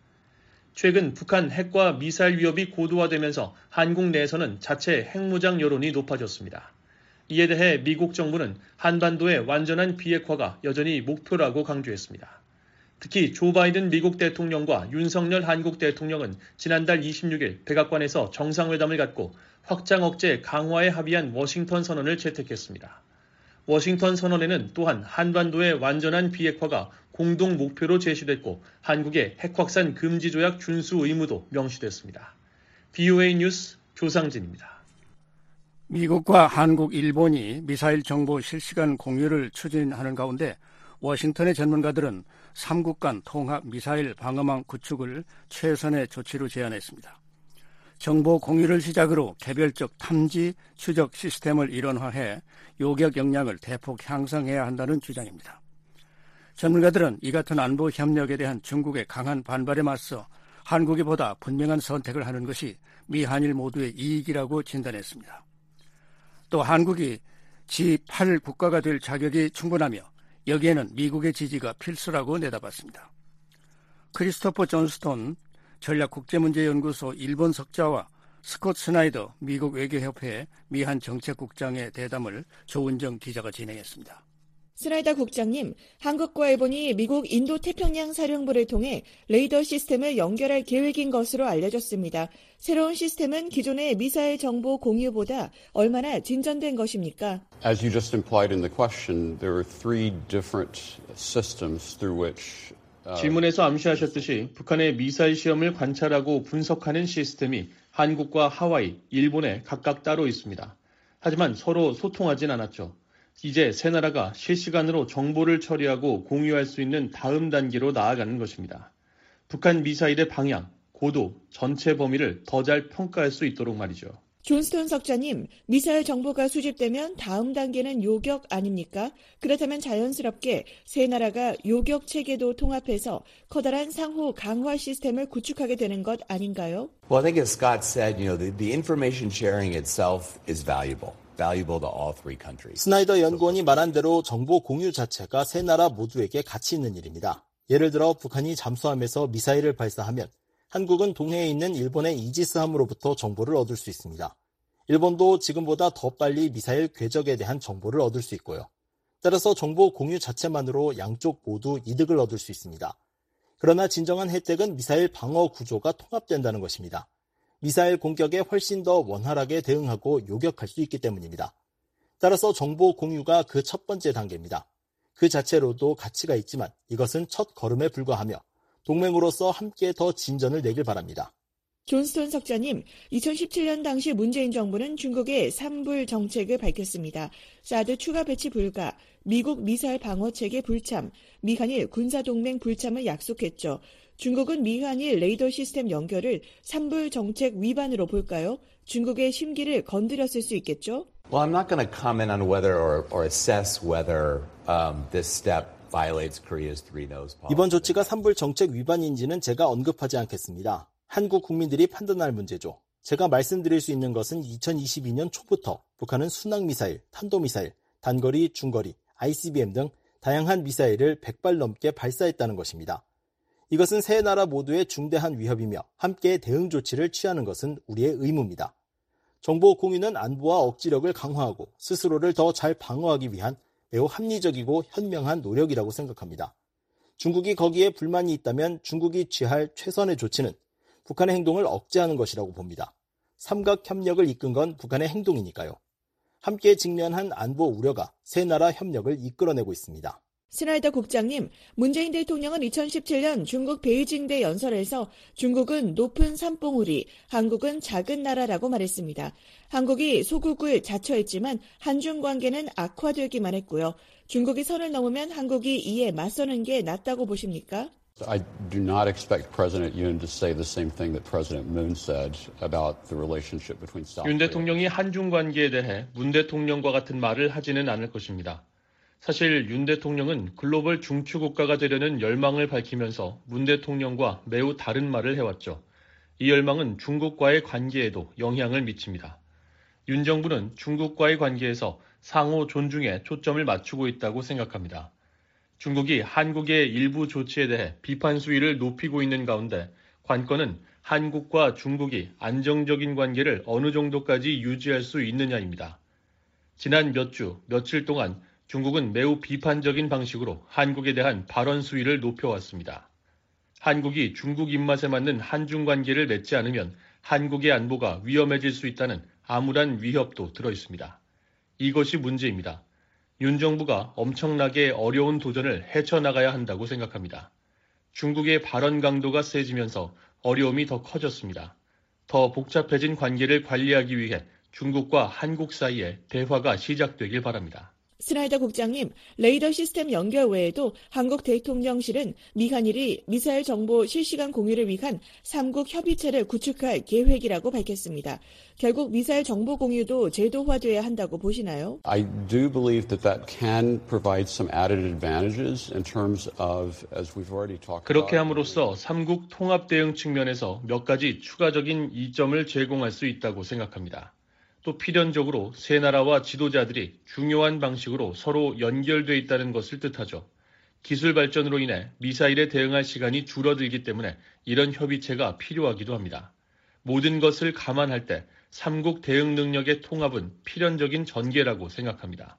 최근 북한 핵과 미사일 위협이 고도화되면서 한국 내에서는 자체 핵무장 여론이 높아졌습니다. 이에 대해 미국 정부는 한반도의 완전한 비핵화가 여전히 목표라고 강조했습니다. 특히 조 바이든 미국 대통령과 윤석열 한국 대통령은 지난달 26일 백악관에서 정상회담을 갖고 확장 억제 강화에 합의한 워싱턴 선언을 채택했습니다. 워싱턴 선언에는 또한 한반도의 완전한 비핵화가 공동 목표로 제시됐고 한국의 핵 확산 금지 조약 준수 의무도 명시됐습니다. VOA 뉴스 조상진입니다. 미국과 한국, 일본이 미사일 정보 실시간 공유를 추진하는 가운데 워싱턴의 전문가들은 3국 간 통합 미사일 방어망 구축을 최선의 조치로 제안했습니다. 정보 공유를 시작으로 개별적 탐지, 추적 시스템을 일원화해 요격 역량을 대폭 향상해야 한다는 주장입니다. 전문가들은 이 같은 안보 협력에 대한 중국의 강한 반발에 맞서 한국이 보다 분명한 선택을 하는 것이 미한일 모두의 이익이라고 진단했습니다. 또 한국이 G8 국가가 될 자격이 충분하며 여기에는 미국의 지지가 필수라고 내다봤습니다. 크리스토퍼 존스톤 전략국제문제연구소 일본 석좌와 스콧 스나이더 미국 외교협회 미한 정책국장의 대담을 조은정 기자가 진행했습니다. 스나이더 국장님, 한국과 일본이 미국 인도태평양 사령부를 통해 레이더 시스템을 연결할 계획인 것으로 알려졌습니다. 새로운 시스템은 기존의 미사일 정보 공유보다 얼마나 진전된 것입니까? As you just implied in the question, there are three different systems through which 질문에서 암시하셨듯이 북한의 미사일 시험을 관찰하고 분석하는 시스템이 한국과 하와이, 일본에 각각 따로 있습니다. 하지만 서로 소통하진 않았죠. 이제 세 나라가 실시간으로 정보를 처리하고 공유할 수 있는 다음 단계로 나아가는 것입니다. 북한 미사일의 방향, 고도, 전체 범위를 더 잘 평가할 수 있도록 말이죠. 존스톤 석좌님, 미사일 정보가 수집되면 다음 단계는 요격 아닙니까? 그렇다면 자연스럽게 세 나라가 요격 체계도 통합해서 커다란 상호 강화 시스템을 구축하게 되는 것 아닌가요? Well, I think as Scott said, the information sharing itself is valuable to all three countries. 스나이더 연구원이 말한 대로 정보 공유 자체가 세 나라 모두에게 가치 있는 일입니다. 예를 들어 북한이 잠수함에서 미사일을 발사하면 한국은 동해에 있는 일본의 이지스함으로부터 정보를 얻을 수 있습니다. 일본도 지금보다 더 빨리 미사일 궤적에 대한 정보를 얻을 수 있고요. 따라서 정보 공유 자체만으로 양쪽 모두 이득을 얻을 수 있습니다. 그러나 진정한 혜택은 미사일 방어 구조가 통합된다는 것입니다. 미사일 공격에 훨씬 더 원활하게 대응하고 요격할 수 있기 때문입니다. 따라서 정보 공유가 그 첫 번째 단계입니다. 그 자체로도 가치가 있지만 이것은 첫 걸음에 불과하며 동맹으로서 함께 더 진전을 내길 바랍니다. 존스톤 석좌님, 2017년 당시 문재인 정부는 중국의 삼불 정책을 밝혔습니다. 사드 추가 배치 불가, 미국 미사일 방어체계 불참, 미한일 군사동맹 불참을 약속했죠. 중국은 미한일 레이더 시스템 연결을 삼불 정책 위반으로 볼까요? 중국의 심기를 건드렸을 수 있겠죠? Well, I'm not going to comment on whether or assess whether this step violates Korea's three nose policy. 이번 조치가 삼불 정책 위반인지는 제가 언급하지 않겠습니다. 한국 국민들이 판단할 문제죠. 제가 말씀드릴 수 있는 것은 2022년 초부터 북한은 순항미사일, 탄도미사일, 단거리, 중거리, ICBM 등 다양한 미사일을 100발 넘게 발사했다는 것입니다. 이것은 세 나라 모두의 중대한 위협이며 함께 대응 조치를 취하는 것은 우리의 의무입니다. 정보 공유는 안보와 억지력을 강화하고 스스로를 더 잘 방어하기 위한 매우 합리적이고 현명한 노력이라고 생각합니다. 중국이 거기에 불만이 있다면 중국이 취할 최선의 조치는 북한의 행동을 억제하는 것이라고 봅니다. 삼각협력을 이끈 건 북한의 행동이니까요. 함께 직면한 안보 우려가 세 나라 협력을 이끌어내고 있습니다. 스나이더 국장님, 문재인 대통령은 2017년 중국 베이징대 연설에서 중국은 높은 산봉우리, 한국은 작은 나라라고 말했습니다. 한국이 소국을 자처했지만 한중 관계는 악화되기만 했고요. 중국이 선을 넘으면 한국이 이에 맞서는 게 낫다고 보십니까? I do not expect President Yoon to say the same thing that President Moon said about the relationship between South Korea. 윤 대통령이 한중 관계에 대해 문 대통령과 같은 말을 하지는 않을 것입니다. 사실 윤 대통령은 글로벌 중추 국가가 되려는 열망을 밝히면서 문 대통령과 매우 다른 말을 해왔죠. 이 열망은 중국과의 관계에도 영향을 미칩니다. 윤 정부는 중국과의 관계에서 상호 존중에 초점을 맞추고 있다고 생각합니다. 중국이 한국의 일부 조치에 대해 비판 수위를 높이고 있는 가운데 관건은 한국과 중국이 안정적인 관계를 어느 정도까지 유지할 수 있느냐입니다. 지난 몇 주, 며칠 동안 중국은 매우 비판적인 방식으로 한국에 대한 발언 수위를 높여왔습니다. 한국이 중국 입맛에 맞는 한중 관계를 맺지 않으면 한국의 안보가 위험해질 수 있다는 암울한 위협도 들어있습니다. 이것이 문제입니다. 윤 정부가 엄청나게 어려운 도전을 헤쳐나가야 한다고 생각합니다. 중국의 발언 강도가 세지면서 어려움이 더 커졌습니다. 더 복잡해진 관계를 관리하기 위해 중국과 한국 사이에 대화가 시작되길 바랍니다. 스나이더 국장님, 레이더 시스템 연결 외에도 한국 대통령실은 미한일이 미사일 정보 실시간 공유를 위한 3국 협의체를 구축할 계획이라고 밝혔습니다. 결국 미사일 정보 공유도 제도화돼야 한다고 보시나요? I do believe that can provide some added advantages in terms of, as we've already talked about. 그렇게 함으로써 3국 통합 대응 측면에서 몇 가지 추가적인 이점을 제공할 수 있다고 생각합니다. 또 필연적으로 세 나라와 지도자들이 중요한 방식으로 서로 연결돼 있다는 것을 뜻하죠. 기술 발전으로 인해 미사일에 대응할 시간이 줄어들기 때문에 이런 협의체가 필요하기도 합니다. 모든 것을 감안할 때 3국 대응 능력의 통합은 필연적인 전개라고 생각합니다.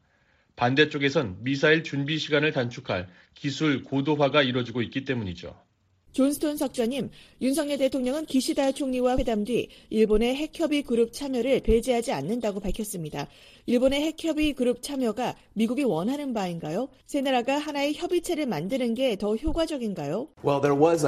반대쪽에선 미사일 준비 시간을 단축할 기술 고도화가 이뤄지고 있기 때문이죠. 존스톤 석좌님, 윤석열 대통령은 기시다 총리와 회담 뒤 일본의 핵협의 그룹 참여를 배제하지 않는다고 밝혔습니다. 일본의 핵협의 그룹 참여가 미국이 원하는 바인가요? 세 나라가 하나의 협의체를 만드는 게 더 효과적인가요? Well, there was,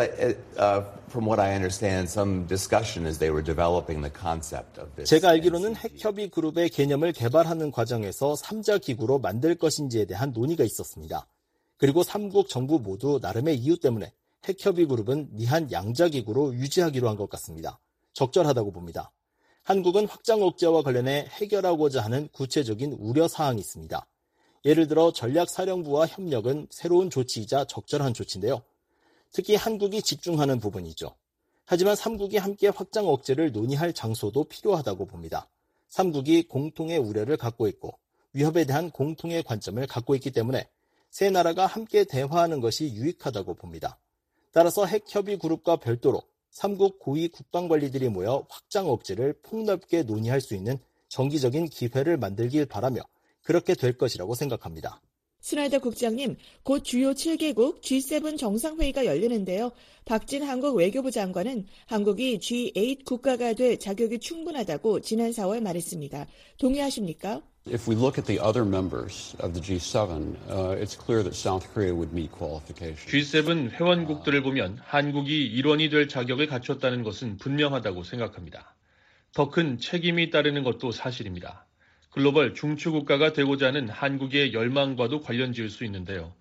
from what I understand, some discussion as they were developing the concept of this. 제가 알기로는 핵협의 그룹의 개념을 개발하는 과정에서 3자 기구로 만들 것인지에 대한 논의가 있었습니다. 그리고 3국 정부 모두 나름의 이유 때문에 핵협의 그룹은 미한 양자기구로 유지하기로 한 것 같습니다. 적절하다고 봅니다. 한국은 확장 억제와 관련해 해결하고자 하는 구체적인 우려사항이 있습니다. 예를 들어 전략사령부와 협력은 새로운 조치이자 적절한 조치인데요. 특히 한국이 집중하는 부분이죠. 하지만 3국이 함께 확장 억제를 논의할 장소도 필요하다고 봅니다. 3국이 공통의 우려를 갖고 있고 위협에 대한 공통의 관점을 갖고 있기 때문에 세 나라가 함께 대화하는 것이 유익하다고 봅니다. 따라서 핵협의 그룹과 별도로 3국 고위 국방관리들이 모여 확장 억제를 폭넓게 논의할 수 있는 정기적인 기회를 만들길 바라며 그렇게 될 것이라고 생각합니다. 스나이더 국장님, 곧 주요 7개국 G7 정상회의가 열리는데요. 박진 한국 외교부 장관은 한국이 G8 국가가 될 자격이 충분하다고 지난 4월 말했습니다. 동의하십니까? If we look at the other members of the G7, it's clear that South Korea would meet qualifications. G7 회원국들을 보면 한국이 일원이 될 자격을 갖췄다는 것은 분명하다고 생각합니다. 더 큰 책임이 따르는 것도 사실입니다. 글로벌 중추국가가 되고자 하는 한국의 열망과도 관련 지을 수 있는데요.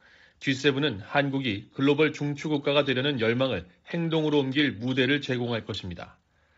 G7은 한국이 글로벌 중추국가가 되려는 열망을 행동으로 옮길 무대를 제공할 것입니다.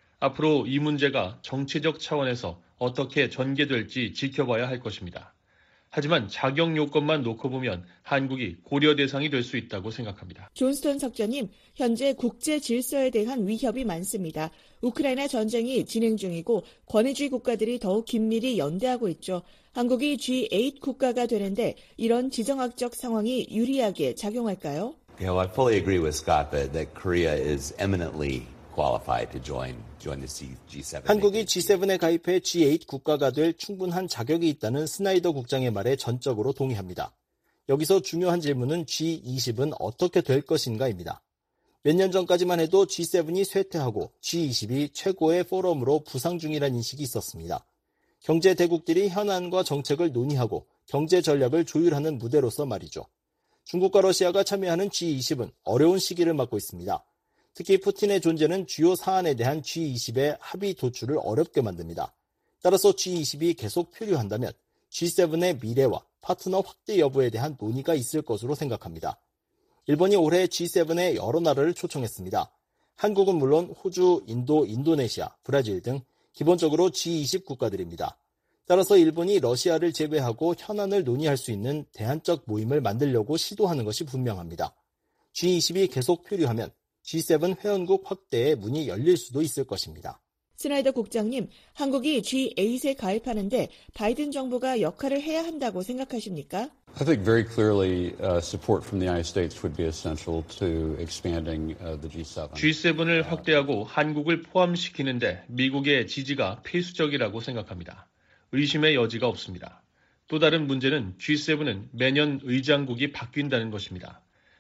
앞으로 이 문제가 정치적 차원에서 어떻게 전개될지 지켜봐야 할 것입니다. 하지만 자격 요건만 놓고 보면 한국이 고려 대상이 될 수 있다고 생각합니다. 존스톤 석좌님, 현재 국제 질서에 대한 위협이 많습니다. 우크라이나 전쟁이 진행 중이고 권위주의 국가들이 더욱 긴밀히 연대하고 있죠. 한국이 G8 국가가 되는데 이런 지정학적 상황이 유리하게 작용할까요? I fully agree with Scott that Korea is eminently qualified to join the G7. 한국이 G7에 가입해 G8 국가가 될 충분한 자격이 있다는 스나이더 국장의 말에 전적으로 동의합니다. 여기서 중요한 질문은 G20은 어떻게 될 것인가입니다. 몇 년 전까지만 해도 G7이 쇠퇴하고 G20이 최고의 포럼으로 부상 중이라는 인식이 있었습니다. 경제 대국들이 현안과 정책을 논의하고 경제 전략을 조율하는 무대로서 말이죠. 중국과 러시아가 참여하는 G20은 어려운 시기를 맞고 있습니다. 특히 푸틴의 존재는 주요 사안에 대한 G20의 합의 도출을 어렵게 만듭니다. 따라서 G20이 계속 표류한다면 G7의 미래와 파트너 확대 여부에 대한 논의가 있을 것으로 생각합니다. 일본이 올해 G7의 여러 나라를 초청했습니다. 한국은 물론 호주, 인도, 인도네시아, 브라질 등 기본적으로 G20 국가들입니다. 따라서 일본이 러시아를 제외하고 현안을 논의할 수 있는 대안적 모임을 만들려고 시도하는 것이 분명합니다. G20이 계속 표류하면 G7 회원국 확대의 문이 열릴 수도 있을 것입니다. 스나이더 국장님, 한국이 G8에 가입하는데 바이든 정부가 역할을 해야 한다고 생각하십니까? I think very clearly support from the United States would be essential to expanding the G7. G7을 확대하고 한국을 포함시키는데 미국의 지지가 필수적이라고 생각합니다. 의심의 여지가 없습니다. 또 다른 문제는 G7은 매년 의장국이 바뀐다는 것입니다.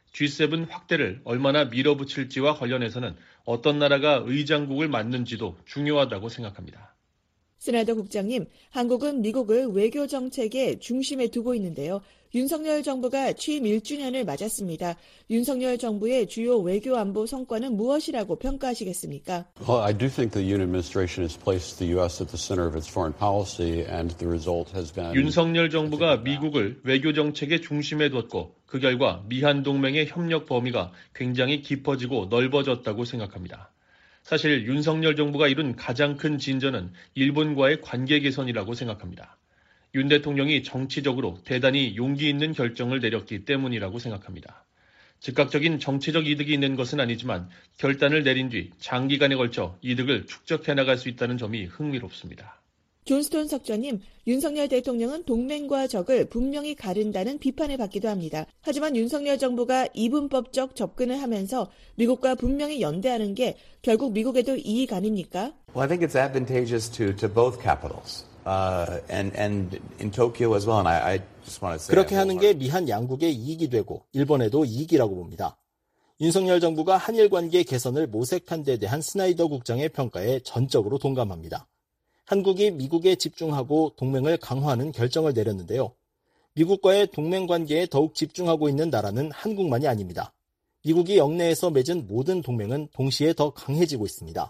G7 확대를 얼마나 밀어붙일지와 관련해서는 어떤 나라가 의장국을 맡는지도 중요하다고 생각합니다. 스나이더 국장님, 한국은 미국을 외교 정책의 중심에 두고 있는데요. 윤석열 정부가 취임 1주년을 맞았습니다. 윤석열 정부의 주요 외교 안보 성과는 무엇이라고 평가하시겠습니까? Well, I do think the Yoon administration has placed the U.S. at the center of its foreign policy, and the result has been. 윤석열 정부가 미국을 외교 정책의 중심에 뒀고 그 결과 미한 동맹의 협력 범위가 굉장히 깊어지고 넓어졌다고 생각합니다. 사실 윤석열 정부가 이룬 가장 큰 진전은 일본과의 관계 개선이라고 생각합니다. 윤 대통령이 정치적으로 대단히 용기 있는 결정을 내렸기 때문이라고 생각합니다. 즉각적인 정치적 이득이 있는 것은 아니지만 결단을 내린 뒤 장기간에 걸쳐 이득을 축적해 나갈 수 있다는 점이 흥미롭습니다. 존스톤 석좌님, 윤석열 대통령은 동맹과 적을 분명히 가른다는 비판을 받기도 합니다. 하지만 윤석열 정부가 이분법적 접근을 하면서 미국과 분명히 연대하는 게 결국 미국에도 이익 아닙니까? Well, I think it's advantageous to both capitals. And in Tokyo as well. And I just want to say 그렇게 하는 게 미한 양국의 이익이 되고 일본에도 이익이라고 봅니다. 윤석열 정부가 한일 관계 개선을 모색한 데 대한 스나이더 국장의 평가에 전적으로 동감합니다. 한국이 미국에 집중하고 동맹을 강화하는 결정을 내렸는데요. 미국과의 동맹 관계에 더욱 집중하고 있는 나라는 한국만이 아닙니다. 미국이 영내에서 맺은 모든 동맹은 동시에 더 강해지고 있습니다.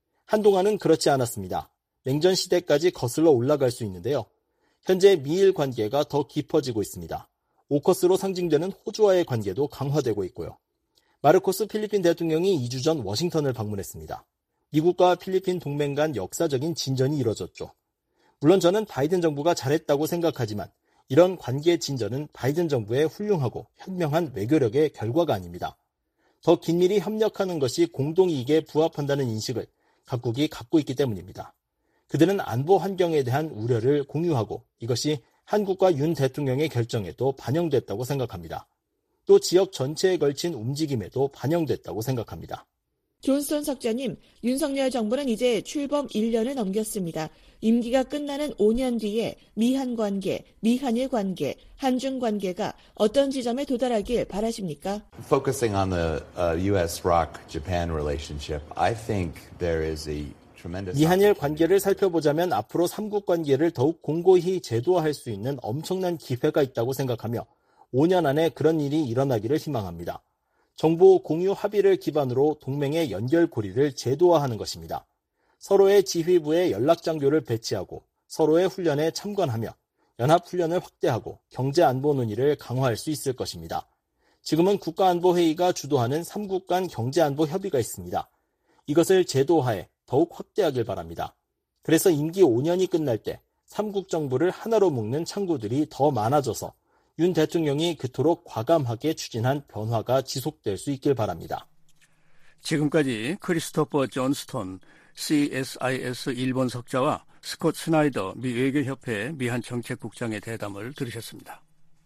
한동안은 그렇지 않았습니다. 냉전 시대까지 거슬러 올라갈 수 있는데요. 현재 미일 관계가 더 깊어지고 있습니다. 오커스로 상징되는 호주와의 관계도 강화되고 있고요. 마르코스 필리핀 대통령이 2주 전 워싱턴을 방문했습니다. 미국과 필리핀 동맹 간 역사적인 진전이 이뤄졌죠. 물론 저는 바이든 정부가 잘했다고 생각하지만 이런 관계 진전은 바이든 정부의 훌륭하고 현명한 외교력의 결과가 아닙니다. 더 긴밀히 협력하는 것이 공동이익에 부합한다는 인식을 각국이 갖고 있기 때문입니다. 그들은 안보 환경에 대한 우려를 공유하고 이것이 한국과 윤 대통령의 결정에도 반영됐다고 생각합니다. 또 지역 전체에 걸친 움직임에도 반영됐다고 생각합니다. 존스톤 석좌님, 윤석열 정부는 이제 출범 1년을 넘겼습니다. 임기가 끝나는 5년 뒤에 미한 관계, 미한일 관계, 한중 관계가 어떤 지점에 도달하길 바라십니까? Focusing on the U.S.-ROC-Japan relationship, I think there is a 미한일 관계를 살펴보자면 앞으로 3국 관계를 더욱 공고히 제도화할 수 있는 엄청난 기회가 있다고 생각하며 5년 안에 그런 일이 일어나기를 희망합니다. 정보 공유 합의를 기반으로 동맹의 연결고리를 제도화하는 것입니다. 서로의 지휘부에 연락장교를 배치하고 서로의 훈련에 참관하며 연합훈련을 확대하고 경제안보 논의를 강화할 수 있을 것입니다. 지금은 국가안보회의가 주도하는 3국 간 경제안보 협의가 있습니다. 이것을 제도화해 더욱 확대하길 바랍니다. 그래서 임기 5년이 끝날 때 3국 정부를 하나로 묶는 창구들이 더 많아져서 윤 대통령이 그토록 과감하게 추진한 변화가 지속될 수 있길 바랍니다. 지금까지 크리스토퍼 존스톤 CSIS 일본 석좌와 스콧 스나이더 미 외교협회 미한 정책국장의 대담을 들으셨습니다.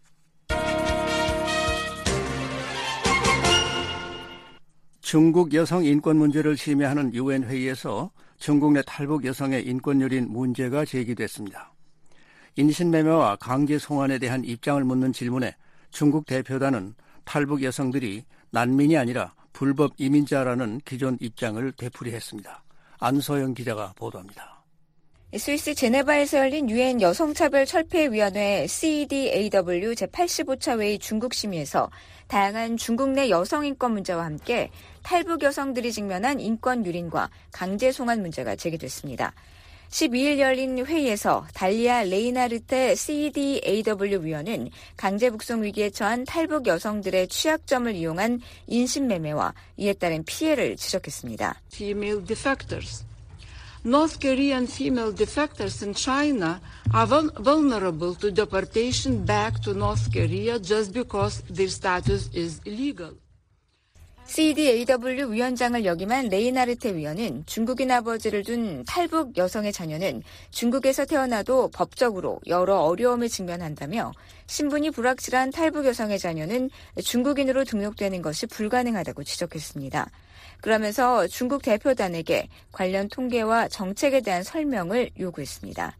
중국 여성 인권 문제를 심의하는 유엔 회의에서 중국 내 탈북 여성의 인권 유린 문제가 제기됐습니다. 인신매매와 강제 송환에 대한 입장을 묻는 질문에 중국 대표단은 탈북 여성들이 난민이 아니라 불법 이민자라는 기존 입장을 되풀이했습니다. 안소영 기자가 보도합니다. 스위스 제네바에서 열린 유엔 여성차별철폐위원회 CEDAW 제85차 회의 중국 심의에서 다양한 중국 내 여성 인권 문제와 함께 탈북 여성들이 직면한 인권 유린과 강제 송환 문제가 제기됐습니다. 12일 열린 회의에서 달리아 레이나르테 CEDAW 위원은 강제 북송 위기에 처한 탈북 여성들의 취약점을 이용한 인신매매와 이에 따른 피해를 지적했습니다. Female defectors. North Korean female defectors in China are vulnerable to deportation back to North Korea just because their status is illegal. CEDAW 위원장을 역임한 레이나르테 위원은 중국인 아버지를 둔 탈북 여성의 자녀는 중국에서 태어나도 법적으로 여러 어려움을 직면한다며 신분이 불확실한 탈북 여성의 자녀는 중국인으로 등록되는 것이 불가능하다고 지적했습니다. 그러면서 중국 대표단에게 관련 통계와 정책에 대한 설명을 요구했습니다.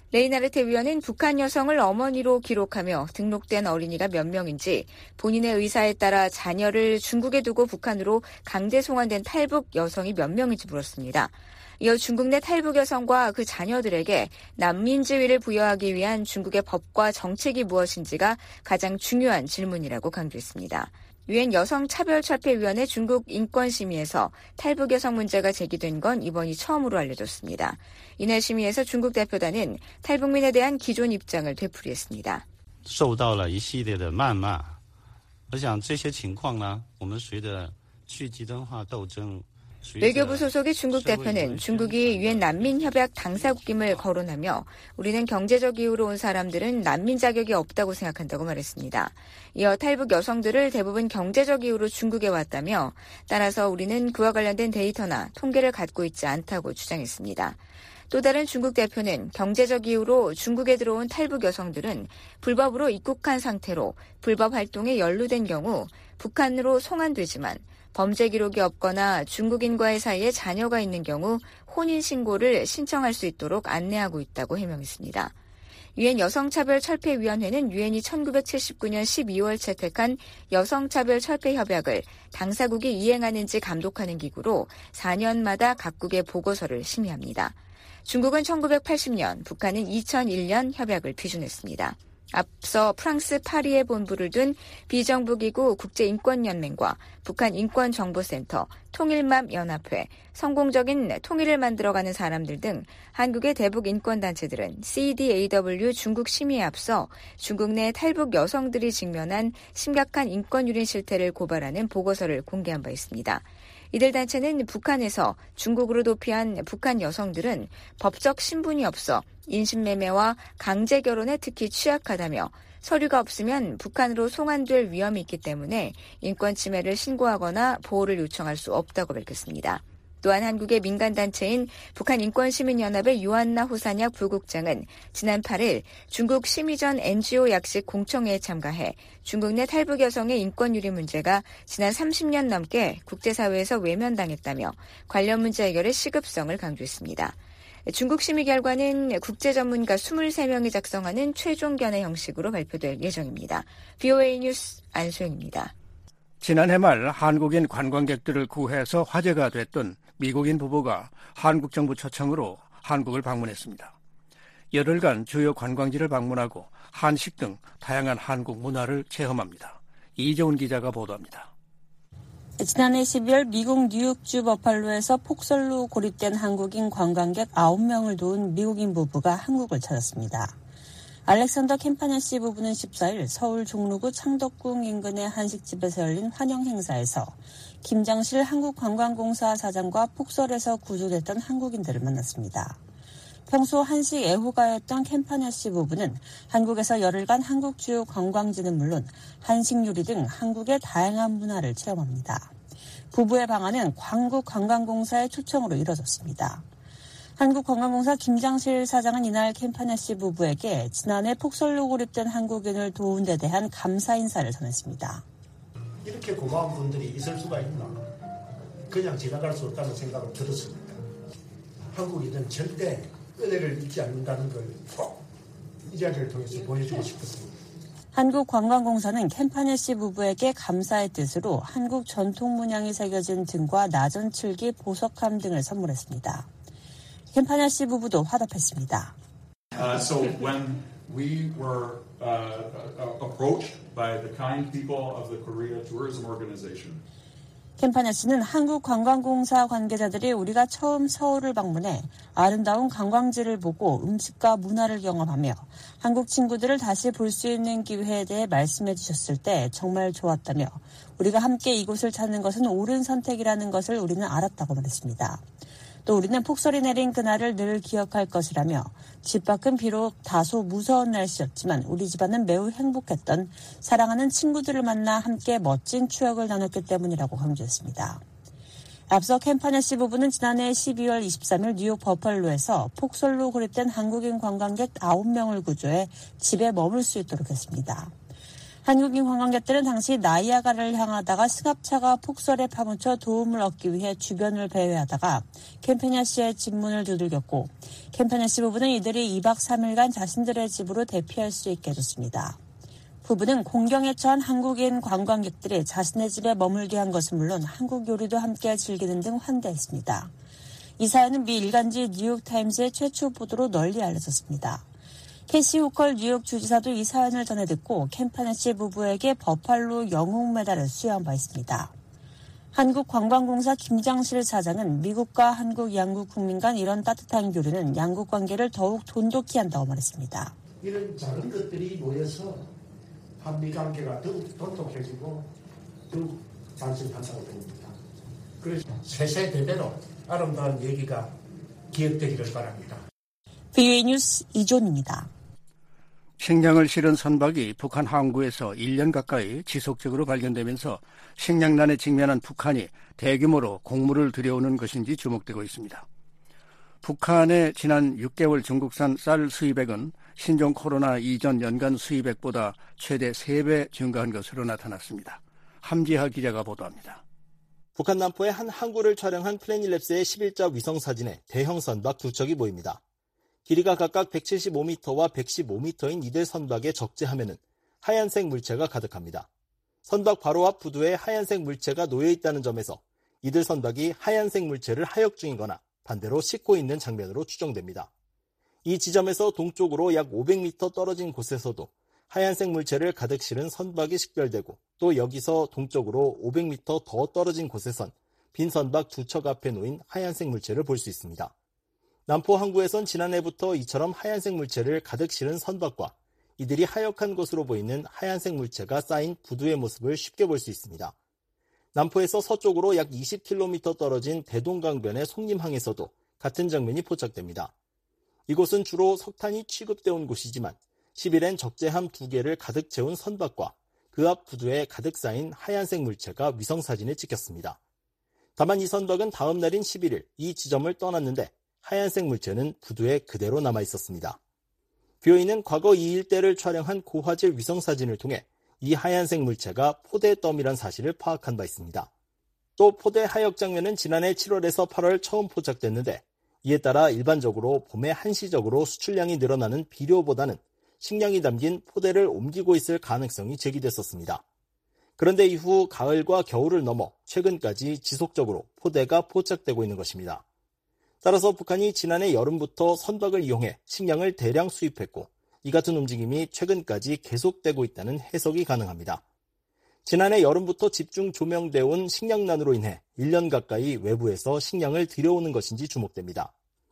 레이나르트 위원은 북한 여성을 어머니로 기록하며 등록된 어린이가 몇 명인지 본인의 의사에 따라 자녀를 중국에 두고 북한으로 강제 송환된 탈북 여성이 몇 명인지 물었습니다. 이어 중국 내 탈북 여성과 그 자녀들에게 난민 지위를 부여하기 위한 중국의 법과 정책이 무엇인지가 가장 중요한 질문이라고 강조했습니다. 유엔 여성차별철폐위원회 중국 인권심의에서 탈북 여성 문제가 제기된 건 이번이 처음으로 알려졌습니다. 이날 심의에서 중국 대표단은 탈북민에 대한 기존 입장을 되풀이했습니다. 受到了一系列的谩骂，我想这些情况呢，我们随着去极端化斗争。 외교부 소속의 중국 대표는 중국이 유엔 난민협약 당사국임을 거론하며 우리는 경제적 이유로 온 사람들은 난민 자격이 없다고 생각한다고 말했습니다. 이어 탈북 여성들을 대부분 경제적 이유로 중국에 왔다며 따라서 우리는 그와 관련된 데이터나 통계를 갖고 있지 않다고 주장했습니다. 또 다른 중국 대표는 경제적 이유로 중국에 들어온 탈북 여성들은 불법으로 입국한 상태로 불법 활동에 연루된 경우 북한으로 송환되지만 범죄 기록이 없거나 중국인과의 사이에 자녀가 있는 경우 혼인신고를 신청할 수 있도록 안내하고 있다고 해명했습니다. 유엔 여성차별철폐위원회는 유엔이 1979년 12월 채택한 여성차별철폐협약을 당사국이 이행하는지 감독하는 기구로 4년마다 각국의 보고서를 심의합니다. 중국은 1980년, 북한은 2001년 협약을批准했습니다. 앞서 프랑스 파리에 본부를 둔 비정부기구 국제인권연맹과 북한인권정보센터, 통일맘연합회, 성공적인 통일을 만들어가는 사람들 등 한국의 대북 인권단체들은 CDAW 중국 심의에 앞서 중국 내 탈북 여성들이 직면한 심각한 인권유린 실태를 고발하는 보고서를 공개한 바 있습니다. 이들 단체는 북한에서 중국으로 도피한 북한 여성들은 법적 신분이 없어 인신매매와 강제 결혼에 특히 취약하다며 서류가 없으면 북한으로 송환될 위험이 있기 때문에 인권 침해를 신고하거나 보호를 요청할 수 없다고 밝혔습니다. 또한 한국의 민간단체인 북한인권시민연합의 유한나 호산약 부국장은 지난 8일 중국 심의전 NGO 약식 공청회에 참가해 중국 내 탈북 여성의 인권 유리 문제가 지난 30년 넘게 국제사회에서 외면당했다며 관련 문제 해결의 시급성을 강조했습니다. 중국 심의 결과는 국제 전문가 23명이 작성하는 최종 견해 형식으로 발표될 예정입니다. VOA 뉴스 안소영입니다. 지난해 말 한국인 관광객들을 구해서 화제가 됐던 미국인 부부가 한국 정부 초청으로 한국을 방문했습니다. 열흘간 주요 관광지를 방문하고 한식 등 다양한 한국 문화를 체험합니다. 이재훈 기자가 보도합니다. 지난해 12월 미국 뉴욕주 버팔로에서 폭설로 고립된 한국인 관광객 9명을 도운 미국인 부부가 한국을 찾았습니다. 알렉산더 캠파냐시 부부는 14일 서울 종로구 창덕궁 인근의 한식집에서 열린 환영 행사에서 김장실 한국관광공사 사장과 폭설에서 구조됐던 한국인들을 만났습니다. 평소 한식 애호가였던 캠파냐시 부부는 한국에서 열흘간 한국 주요 관광지는 물론 한식 요리 등 한국의 다양한 문화를 체험합니다. 부부의 방안은 한국관광공사의 초청으로 이뤄졌습니다. 한국관광공사 김장실 사장은 이날 캠파냐시 부부에게 지난해 폭설로 고립된 한국인을 도운 데 대한 감사 인사를 전했습니다. 이렇게 고마운 분들이 있을 수가 있나? 그냥 지나갈 수 없다는 생각을 들었습니다. 한국인은 절대 은혜를 잊지 않는다는 걸 꼭 이 자리를 통해서 보여주고 싶었습니다. 한국관광공사는 캠파냐시 부부에게 감사의 뜻으로 한국 전통 문양이 새겨진 등과 나전칠기, 보석함 등을 선물했습니다. 캠파냐시 부부도 화답했습니다. So when we were approached by the kind people of the Korea Tourism Organization. 캠파냐시는 한국관광공사 관계자들이 우리가 처음 서울을 방문해 아름다운 관광지를 보고 음식과 문화를 경험하며 한국 친구들을 다시 볼 수 있는 기회에 대해 말씀해 주셨을 때 정말 좋았다며 우리가 함께 이곳을 찾는 것은 옳은 선택이라는 것을 우리는 알았다고 말했습니다. 또 우리는 폭설이 내린 그날을 늘 기억할 것이라며 집 밖은 비록 다소 무서운 날씨였지만 우리 집안은 매우 행복했던 사랑하는 친구들을 만나 함께 멋진 추억을 나눴기 때문이라고 강조했습니다. 앞서 캠파냐시 부부는 지난해 12월 23일 뉴욕 버팔로에서 폭설로 고립된 한국인 관광객 9명을 구조해 집에 머물 수 있도록 했습니다. 한국인 관광객들은 당시 나이아가라를 향하다가 승합차가 폭설에 파묻혀 도움을 얻기 위해 주변을 배회하다가 캠페냐 씨의 집문을 두들겼고 캠페냐 씨 부부는 이들이 2박 3일간 자신들의 집으로 대피할 수 있게 해줬습니다. 부부는 공경에 처한 한국인 관광객들이 자신의 집에 머물게 한 것은 물론 한국 요리도 함께 즐기는 등 환대했습니다. 이 사연은 미 일간지 뉴욕타임스의 최초 보도로 널리 알려졌습니다. 캐시 호컬 뉴욕 주지사도 이 사연을 전해 듣고 캠파냐 씨 부부에게 버팔로 영웅 메달을 수여한 바 있습니다. 한국관광공사 김장실 사장은 미국과 한국 양국 국민 간 이런 따뜻한 교류는 양국 관계를 더욱 돈독히 한다고 말했습니다. 이런 작은 것들이 모여서 한미 관계가 더욱 돈독해지고 더욱 발전한다고 봅니다. 그래서 세세대대로 아름다운 얘기가 기억되기를 바랍니다. VOA 뉴스 이존입니다. 식량을 실은 선박이 북한 항구에서 1년 가까이 지속적으로 발견되면서 식량난에 직면한 북한이 대규모로 곡물을 들여오는 것인지 주목되고 있습니다. 북한의 지난 6개월 중국산 쌀 수입액은 신종 코로나 이전 연간 수입액보다 최대 3배 증가한 것으로 나타났습니다. 함지하 기자가 보도합니다. 북한 남포의 한 항구를 촬영한 플래닛랩스의 11자 위성사진에 대형 선박 두 척이 보입니다. 길이가 각각 175m와 115m인 이들 선박의 적재함에는 하얀색 물체가 가득합니다. 선박 바로 앞 부두에 하얀색 물체가 놓여있다는 점에서 이들 선박이 하얀색 물체를 하역 중이거나 반대로 싣고 있는 장면으로 추정됩니다. 이 지점에서 동쪽으로 약 500m 떨어진 곳에서도 하얀색 물체를 가득 실은 선박이 식별되고 또 여기서 동쪽으로 500m 더 떨어진 곳에선 빈 선박 두 척 앞에 놓인 하얀색 물체를 볼 수 있습니다. 남포 항구에선 지난해부터 이처럼 하얀색 물체를 가득 실은 선박과 이들이 하역한 것으로 보이는 하얀색 물체가 쌓인 부두의 모습을 쉽게 볼 수 있습니다. 남포에서 서쪽으로 약 20km 떨어진 대동강변의 송림항에서도 같은 장면이 포착됩니다. 이곳은 주로 석탄이 취급돼 온 곳이지만 10일엔 적재함 2개를 가득 채운 선박과 그 앞 부두에 가득 쌓인 하얀색 물체가 위성사진에 찍혔습니다. 다만 이 선박은 다음 날인 11일 이 지점을 떠났는데 하얀색 물체는 부두에 그대로 남아있었습니다. BOE는 과거 이 일대를 촬영한 고화질 위성사진을 통해 이 하얀색 물체가 포대덤이란 사실을 파악한 바 있습니다. 또 포대 하역 장면은 지난해 7월에서 8월 처음 포착됐는데 이에 따라 일반적으로 봄에 한시적으로 수출량이 늘어나는 비료보다는 식량이 담긴 포대를 옮기고 있을 가능성이 제기됐었습니다. 그런데 이후 가을과 겨울을 넘어 최근까지 지속적으로 포대가 포착되고 있는 것입니다. 따라서 북한이 지난해 여름부터 선박을 이용해 식량을 대량 수입했고 이 같은 움직임이 최근까지 계속되고 있다는 해석이 가능합니다. 지난해 여름부터 집중 조명되어 온 식량난으로 인해 1년 가까이 외부에서 식량을 들여오는 것인지 주목됩니다.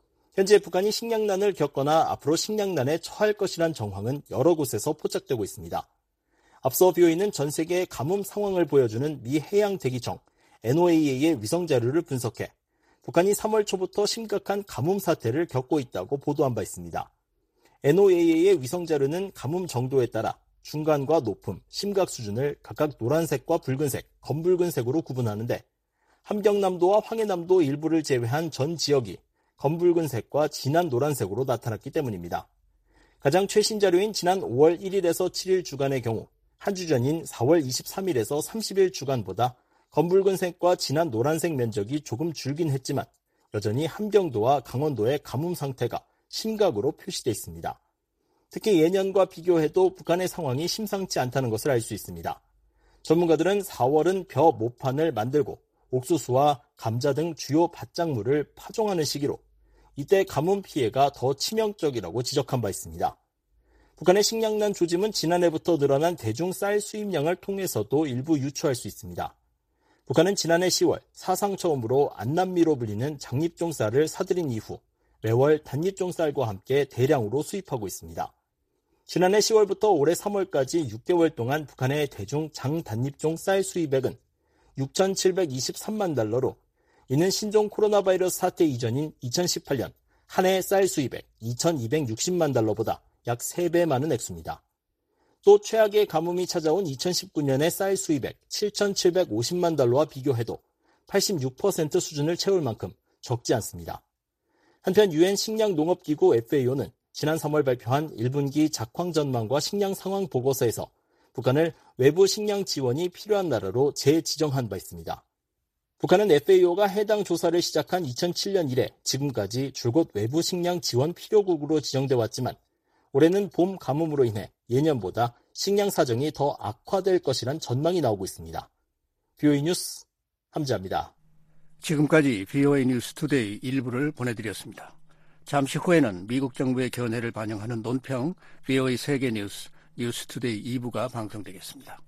현재 북한이 식량난을 겪거나 앞으로 식량난에 처할 것이란 정황은 여러 곳에서 포착되고 있습니다. 앞서 BOE는 전 세계의 가뭄 상황을 보여주는 미 해양대기청 NOAA의 위성자료를 분석해 북한이 3월 초부터 심각한 가뭄 사태를 겪고 있다고 보도한 바 있습니다. NOAA의 위성자료는 가뭄 정도에 따라 중간과 높음, 심각 수준을 각각 노란색과 붉은색, 검붉은색으로 구분하는데 함경남도와 황해남도 일부를 제외한 전 지역이 검붉은색과 진한 노란색으로 나타났기 때문입니다. 가장 최신 자료인 지난 5월 1일에서 7일 주간의 경우 한 주 전인 4월 23일에서 30일 주간보다 검붉은색과 진한 노란색 면적이 조금 줄긴 했지만 여전히 함경도와 강원도의 가뭄 상태가 심각으로 표시되어 있습니다. 특히 예년과 비교해도 북한의 상황이 심상치 않다는 것을 알 수 있습니다. 전문가들은 4월은 벼 모판을 만들고 옥수수와 감자 등 주요 밭작물을 파종하는 시기로 이때 가뭄 피해가 더 치명적이라고 지적한 바 있습니다. 북한의 식량난 조짐은 지난해부터 늘어난 대중 쌀 수입량을 통해서도 일부 유추할 수 있습니다. 북한은 지난해 10월 사상 처음으로 안남미로 불리는 장립종 쌀을 사들인 이후 매월 단립종 쌀과 함께 대량으로 수입하고 있습니다. 지난해 10월부터 올해 3월까지 6개월 동안 북한의 대중 장단립종 쌀 수입액은 6,723만 달러로 이는 신종 코로나 바이러스 사태 이전인 2018년 한 해 쌀 수입액 2,260만 달러보다 약 3배 많은 액수입니다. 또 최악의 가뭄이 찾아온 2019년의 쌀 수입액 7,750만 달러와 비교해도 86% 수준을 채울 만큼 적지 않습니다. 한편 유엔 식량농업기구 FAO는 지난 3월 발표한 1분기 작황 전망과 식량 상황 보고서에서 북한을 외부 식량 지원이 필요한 나라로 재지정한 바 있습니다. 북한은 FAO가 해당 조사를 시작한 2007년 이래 지금까지 줄곧 외부 식량 지원 필요국으로 지정돼 왔지만 올해는 봄 가뭄으로 인해 예년보다 식량 사정이 더 악화될 것이란 전망이 나오고 있습니다. BOA 뉴스 함지아입니다. 지금까지 BOA 뉴스 투데이 1부를 보내드렸습니다. 잠시 후에는 미국 정부의 견해를 반영하는 논평 BOA 세계 뉴스 투데이 2부가 방송되겠습니다.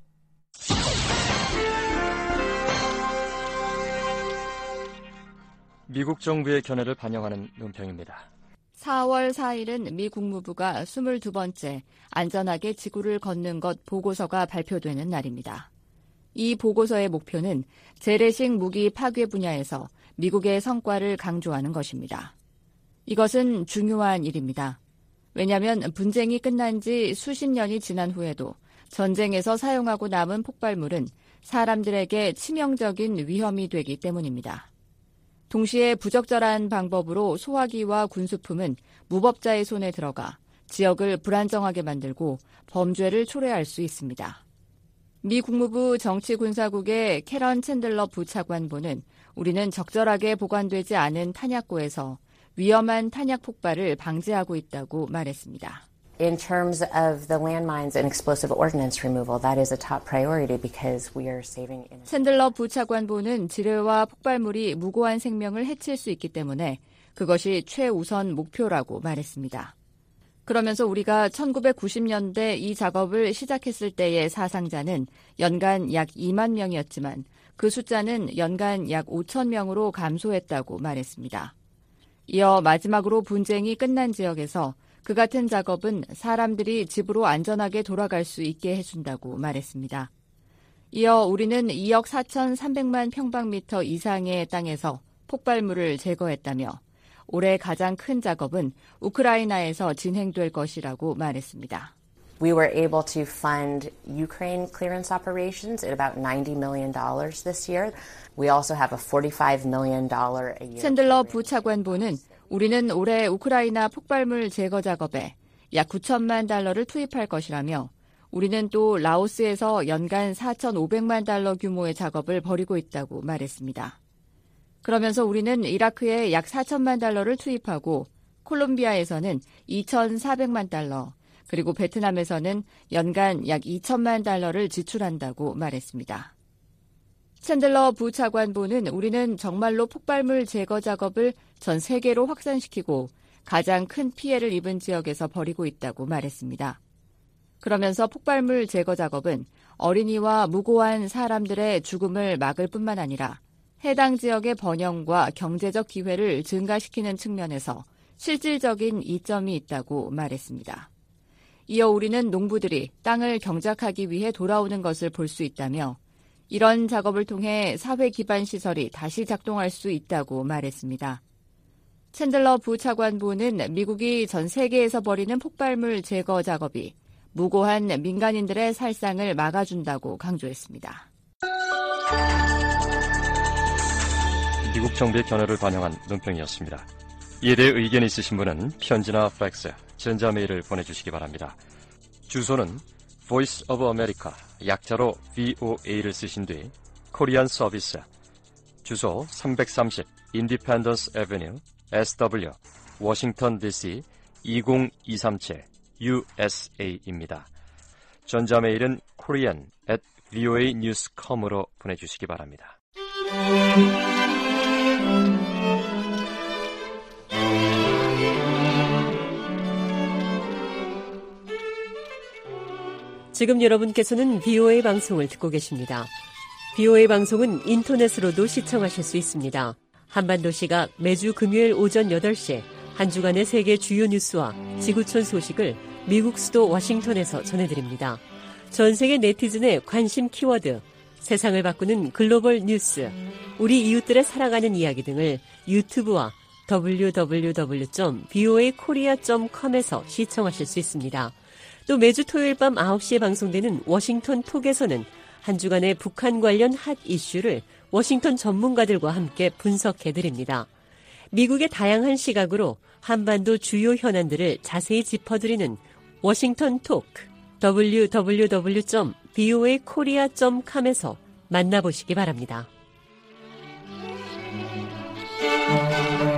미국 정부의 견해를 반영하는 논평입니다. 4월 4일은 미 국무부가 22번째 안전하게 지구를 걷는 것 보고서가 발표되는 날입니다. 이 보고서의 목표는 재래식 무기 파괴 분야에서 미국의 성과를 강조하는 것입니다. 이것은 중요한 일입니다. 왜냐하면 분쟁이 끝난 지 수십 년이 지난 후에도 전쟁에서 사용하고 남은 폭발물은 사람들에게 치명적인 위험이 되기 때문입니다. 동시에 부적절한 방법으로 소화기와 군수품은 무법자의 손에 들어가 지역을 불안정하게 만들고 범죄를 초래할 수 있습니다. 미 국무부 정치군사국의 캐런 챈들러 부차관보는 우리는 적절하게 보관되지 않은 탄약고에서 위험한 탄약 폭발을 방지하고 있다고 말했습니다. In terms of the landmines and explosive ordnance removal, that is a top priority because we are saving innocent. 챈들러 부차관보는 지뢰와 폭발물이 무고한 생명을 해칠 수 있기 때문에 그것이 최우선 목표라고 말했습니다. 그러면서 우리가 1990년대 이 작업을 시작했을 때의 사상자는 연간 약 2만 명이었지만 그 숫자는 연간 약 5천 명으로 감소했다고 말했습니다. 이어 마지막으로 분쟁이 끝난 지역에서 그 같은 작업은 사람들이 집으로 안전하게 돌아갈 수 있게 해준다고 말했습니다. 이어 우리는 2억 4,300만 평방미터 이상의 땅에서 폭발물을 제거했다며 올해 가장 큰 작업은 우크라이나에서 진행될 것이라고 말했습니다. We were able to fund Ukraine clearance operations at about $90 million this year. We also have a $45 million a year. 챈들러 부차관보는 우리는 올해 우크라이나 폭발물 제거 작업에 약 9천만 달러를 투입할 것이라며 우리는 또 라오스에서 연간 4,500만 달러 규모의 작업을 벌이고 있다고 말했습니다. 그러면서 우리는 이라크에 약 4천만 달러를 투입하고 콜롬비아에서는 2,400만 달러, 그리고 베트남에서는 연간 약 2천만 달러를 지출한다고 말했습니다. 챈들러 부차관보는 우리는 정말로 폭발물 제거 작업을 전 세계로 확산시키고 가장 큰 피해를 입은 지역에서 벌이고 있다고 말했습니다. 그러면서 폭발물 제거 작업은 어린이와 무고한 사람들의 죽음을 막을 뿐만 아니라 해당 지역의 번영과 경제적 기회를 증가시키는 측면에서 실질적인 이점이 있다고 말했습니다. 이어 우리는 농부들이 땅을 경작하기 위해 돌아오는 것을 볼 수 있다며 이런 작업을 통해 사회 기반 시설이 다시 작동할 수 있다고 말했습니다. 챈들러 부차관보는 미국이 전 세계에서 벌이는 폭발물 제거 작업이 무고한 민간인들의 살상을 막아준다고 강조했습니다. 미국 정부의 견해를 반영한 논평이었습니다. 이에 대해 의견이 있으신 분은 편지나 팩스, 전자메일을 보내주시기 바랍니다. 주소는 Voice of America, 약자로 VOA를 쓰신 뒤 코리안 서비스, 주소 330 Independence Avenue, SW, 워싱턴 DC 20237 USA입니다. 전자메일은 korean@voanews.com으로 보내주시기 바랍니다. 지금 여러분께서는 BOA 방송을 듣고 계십니다. BOA 방송은 인터넷으로도 시청하실 수 있습니다. 한반도 시각 매주 금요일 오전 8시 한 주간의 세계 주요 뉴스와 지구촌 소식을 미국 수도 워싱턴에서 전해드립니다. 전 세계 네티즌의 관심 키워드, 세상을 바꾸는 글로벌 뉴스, 우리 이웃들의 살아가는 이야기 등을 유튜브와 www.voakorea.com에서 시청하실 수 있습니다. 또 매주 토요일 밤 9시에 방송되는 워싱턴 톡에서는 한 주간의 북한 관련 핫 이슈를 워싱턴 전문가들과 함께 분석해드립니다. 미국의 다양한 시각으로 한반도 주요 현안들을 자세히 짚어드리는 워싱턴 톡, www.voakorea.com voakorea.com에서 만나보시기 바랍니다.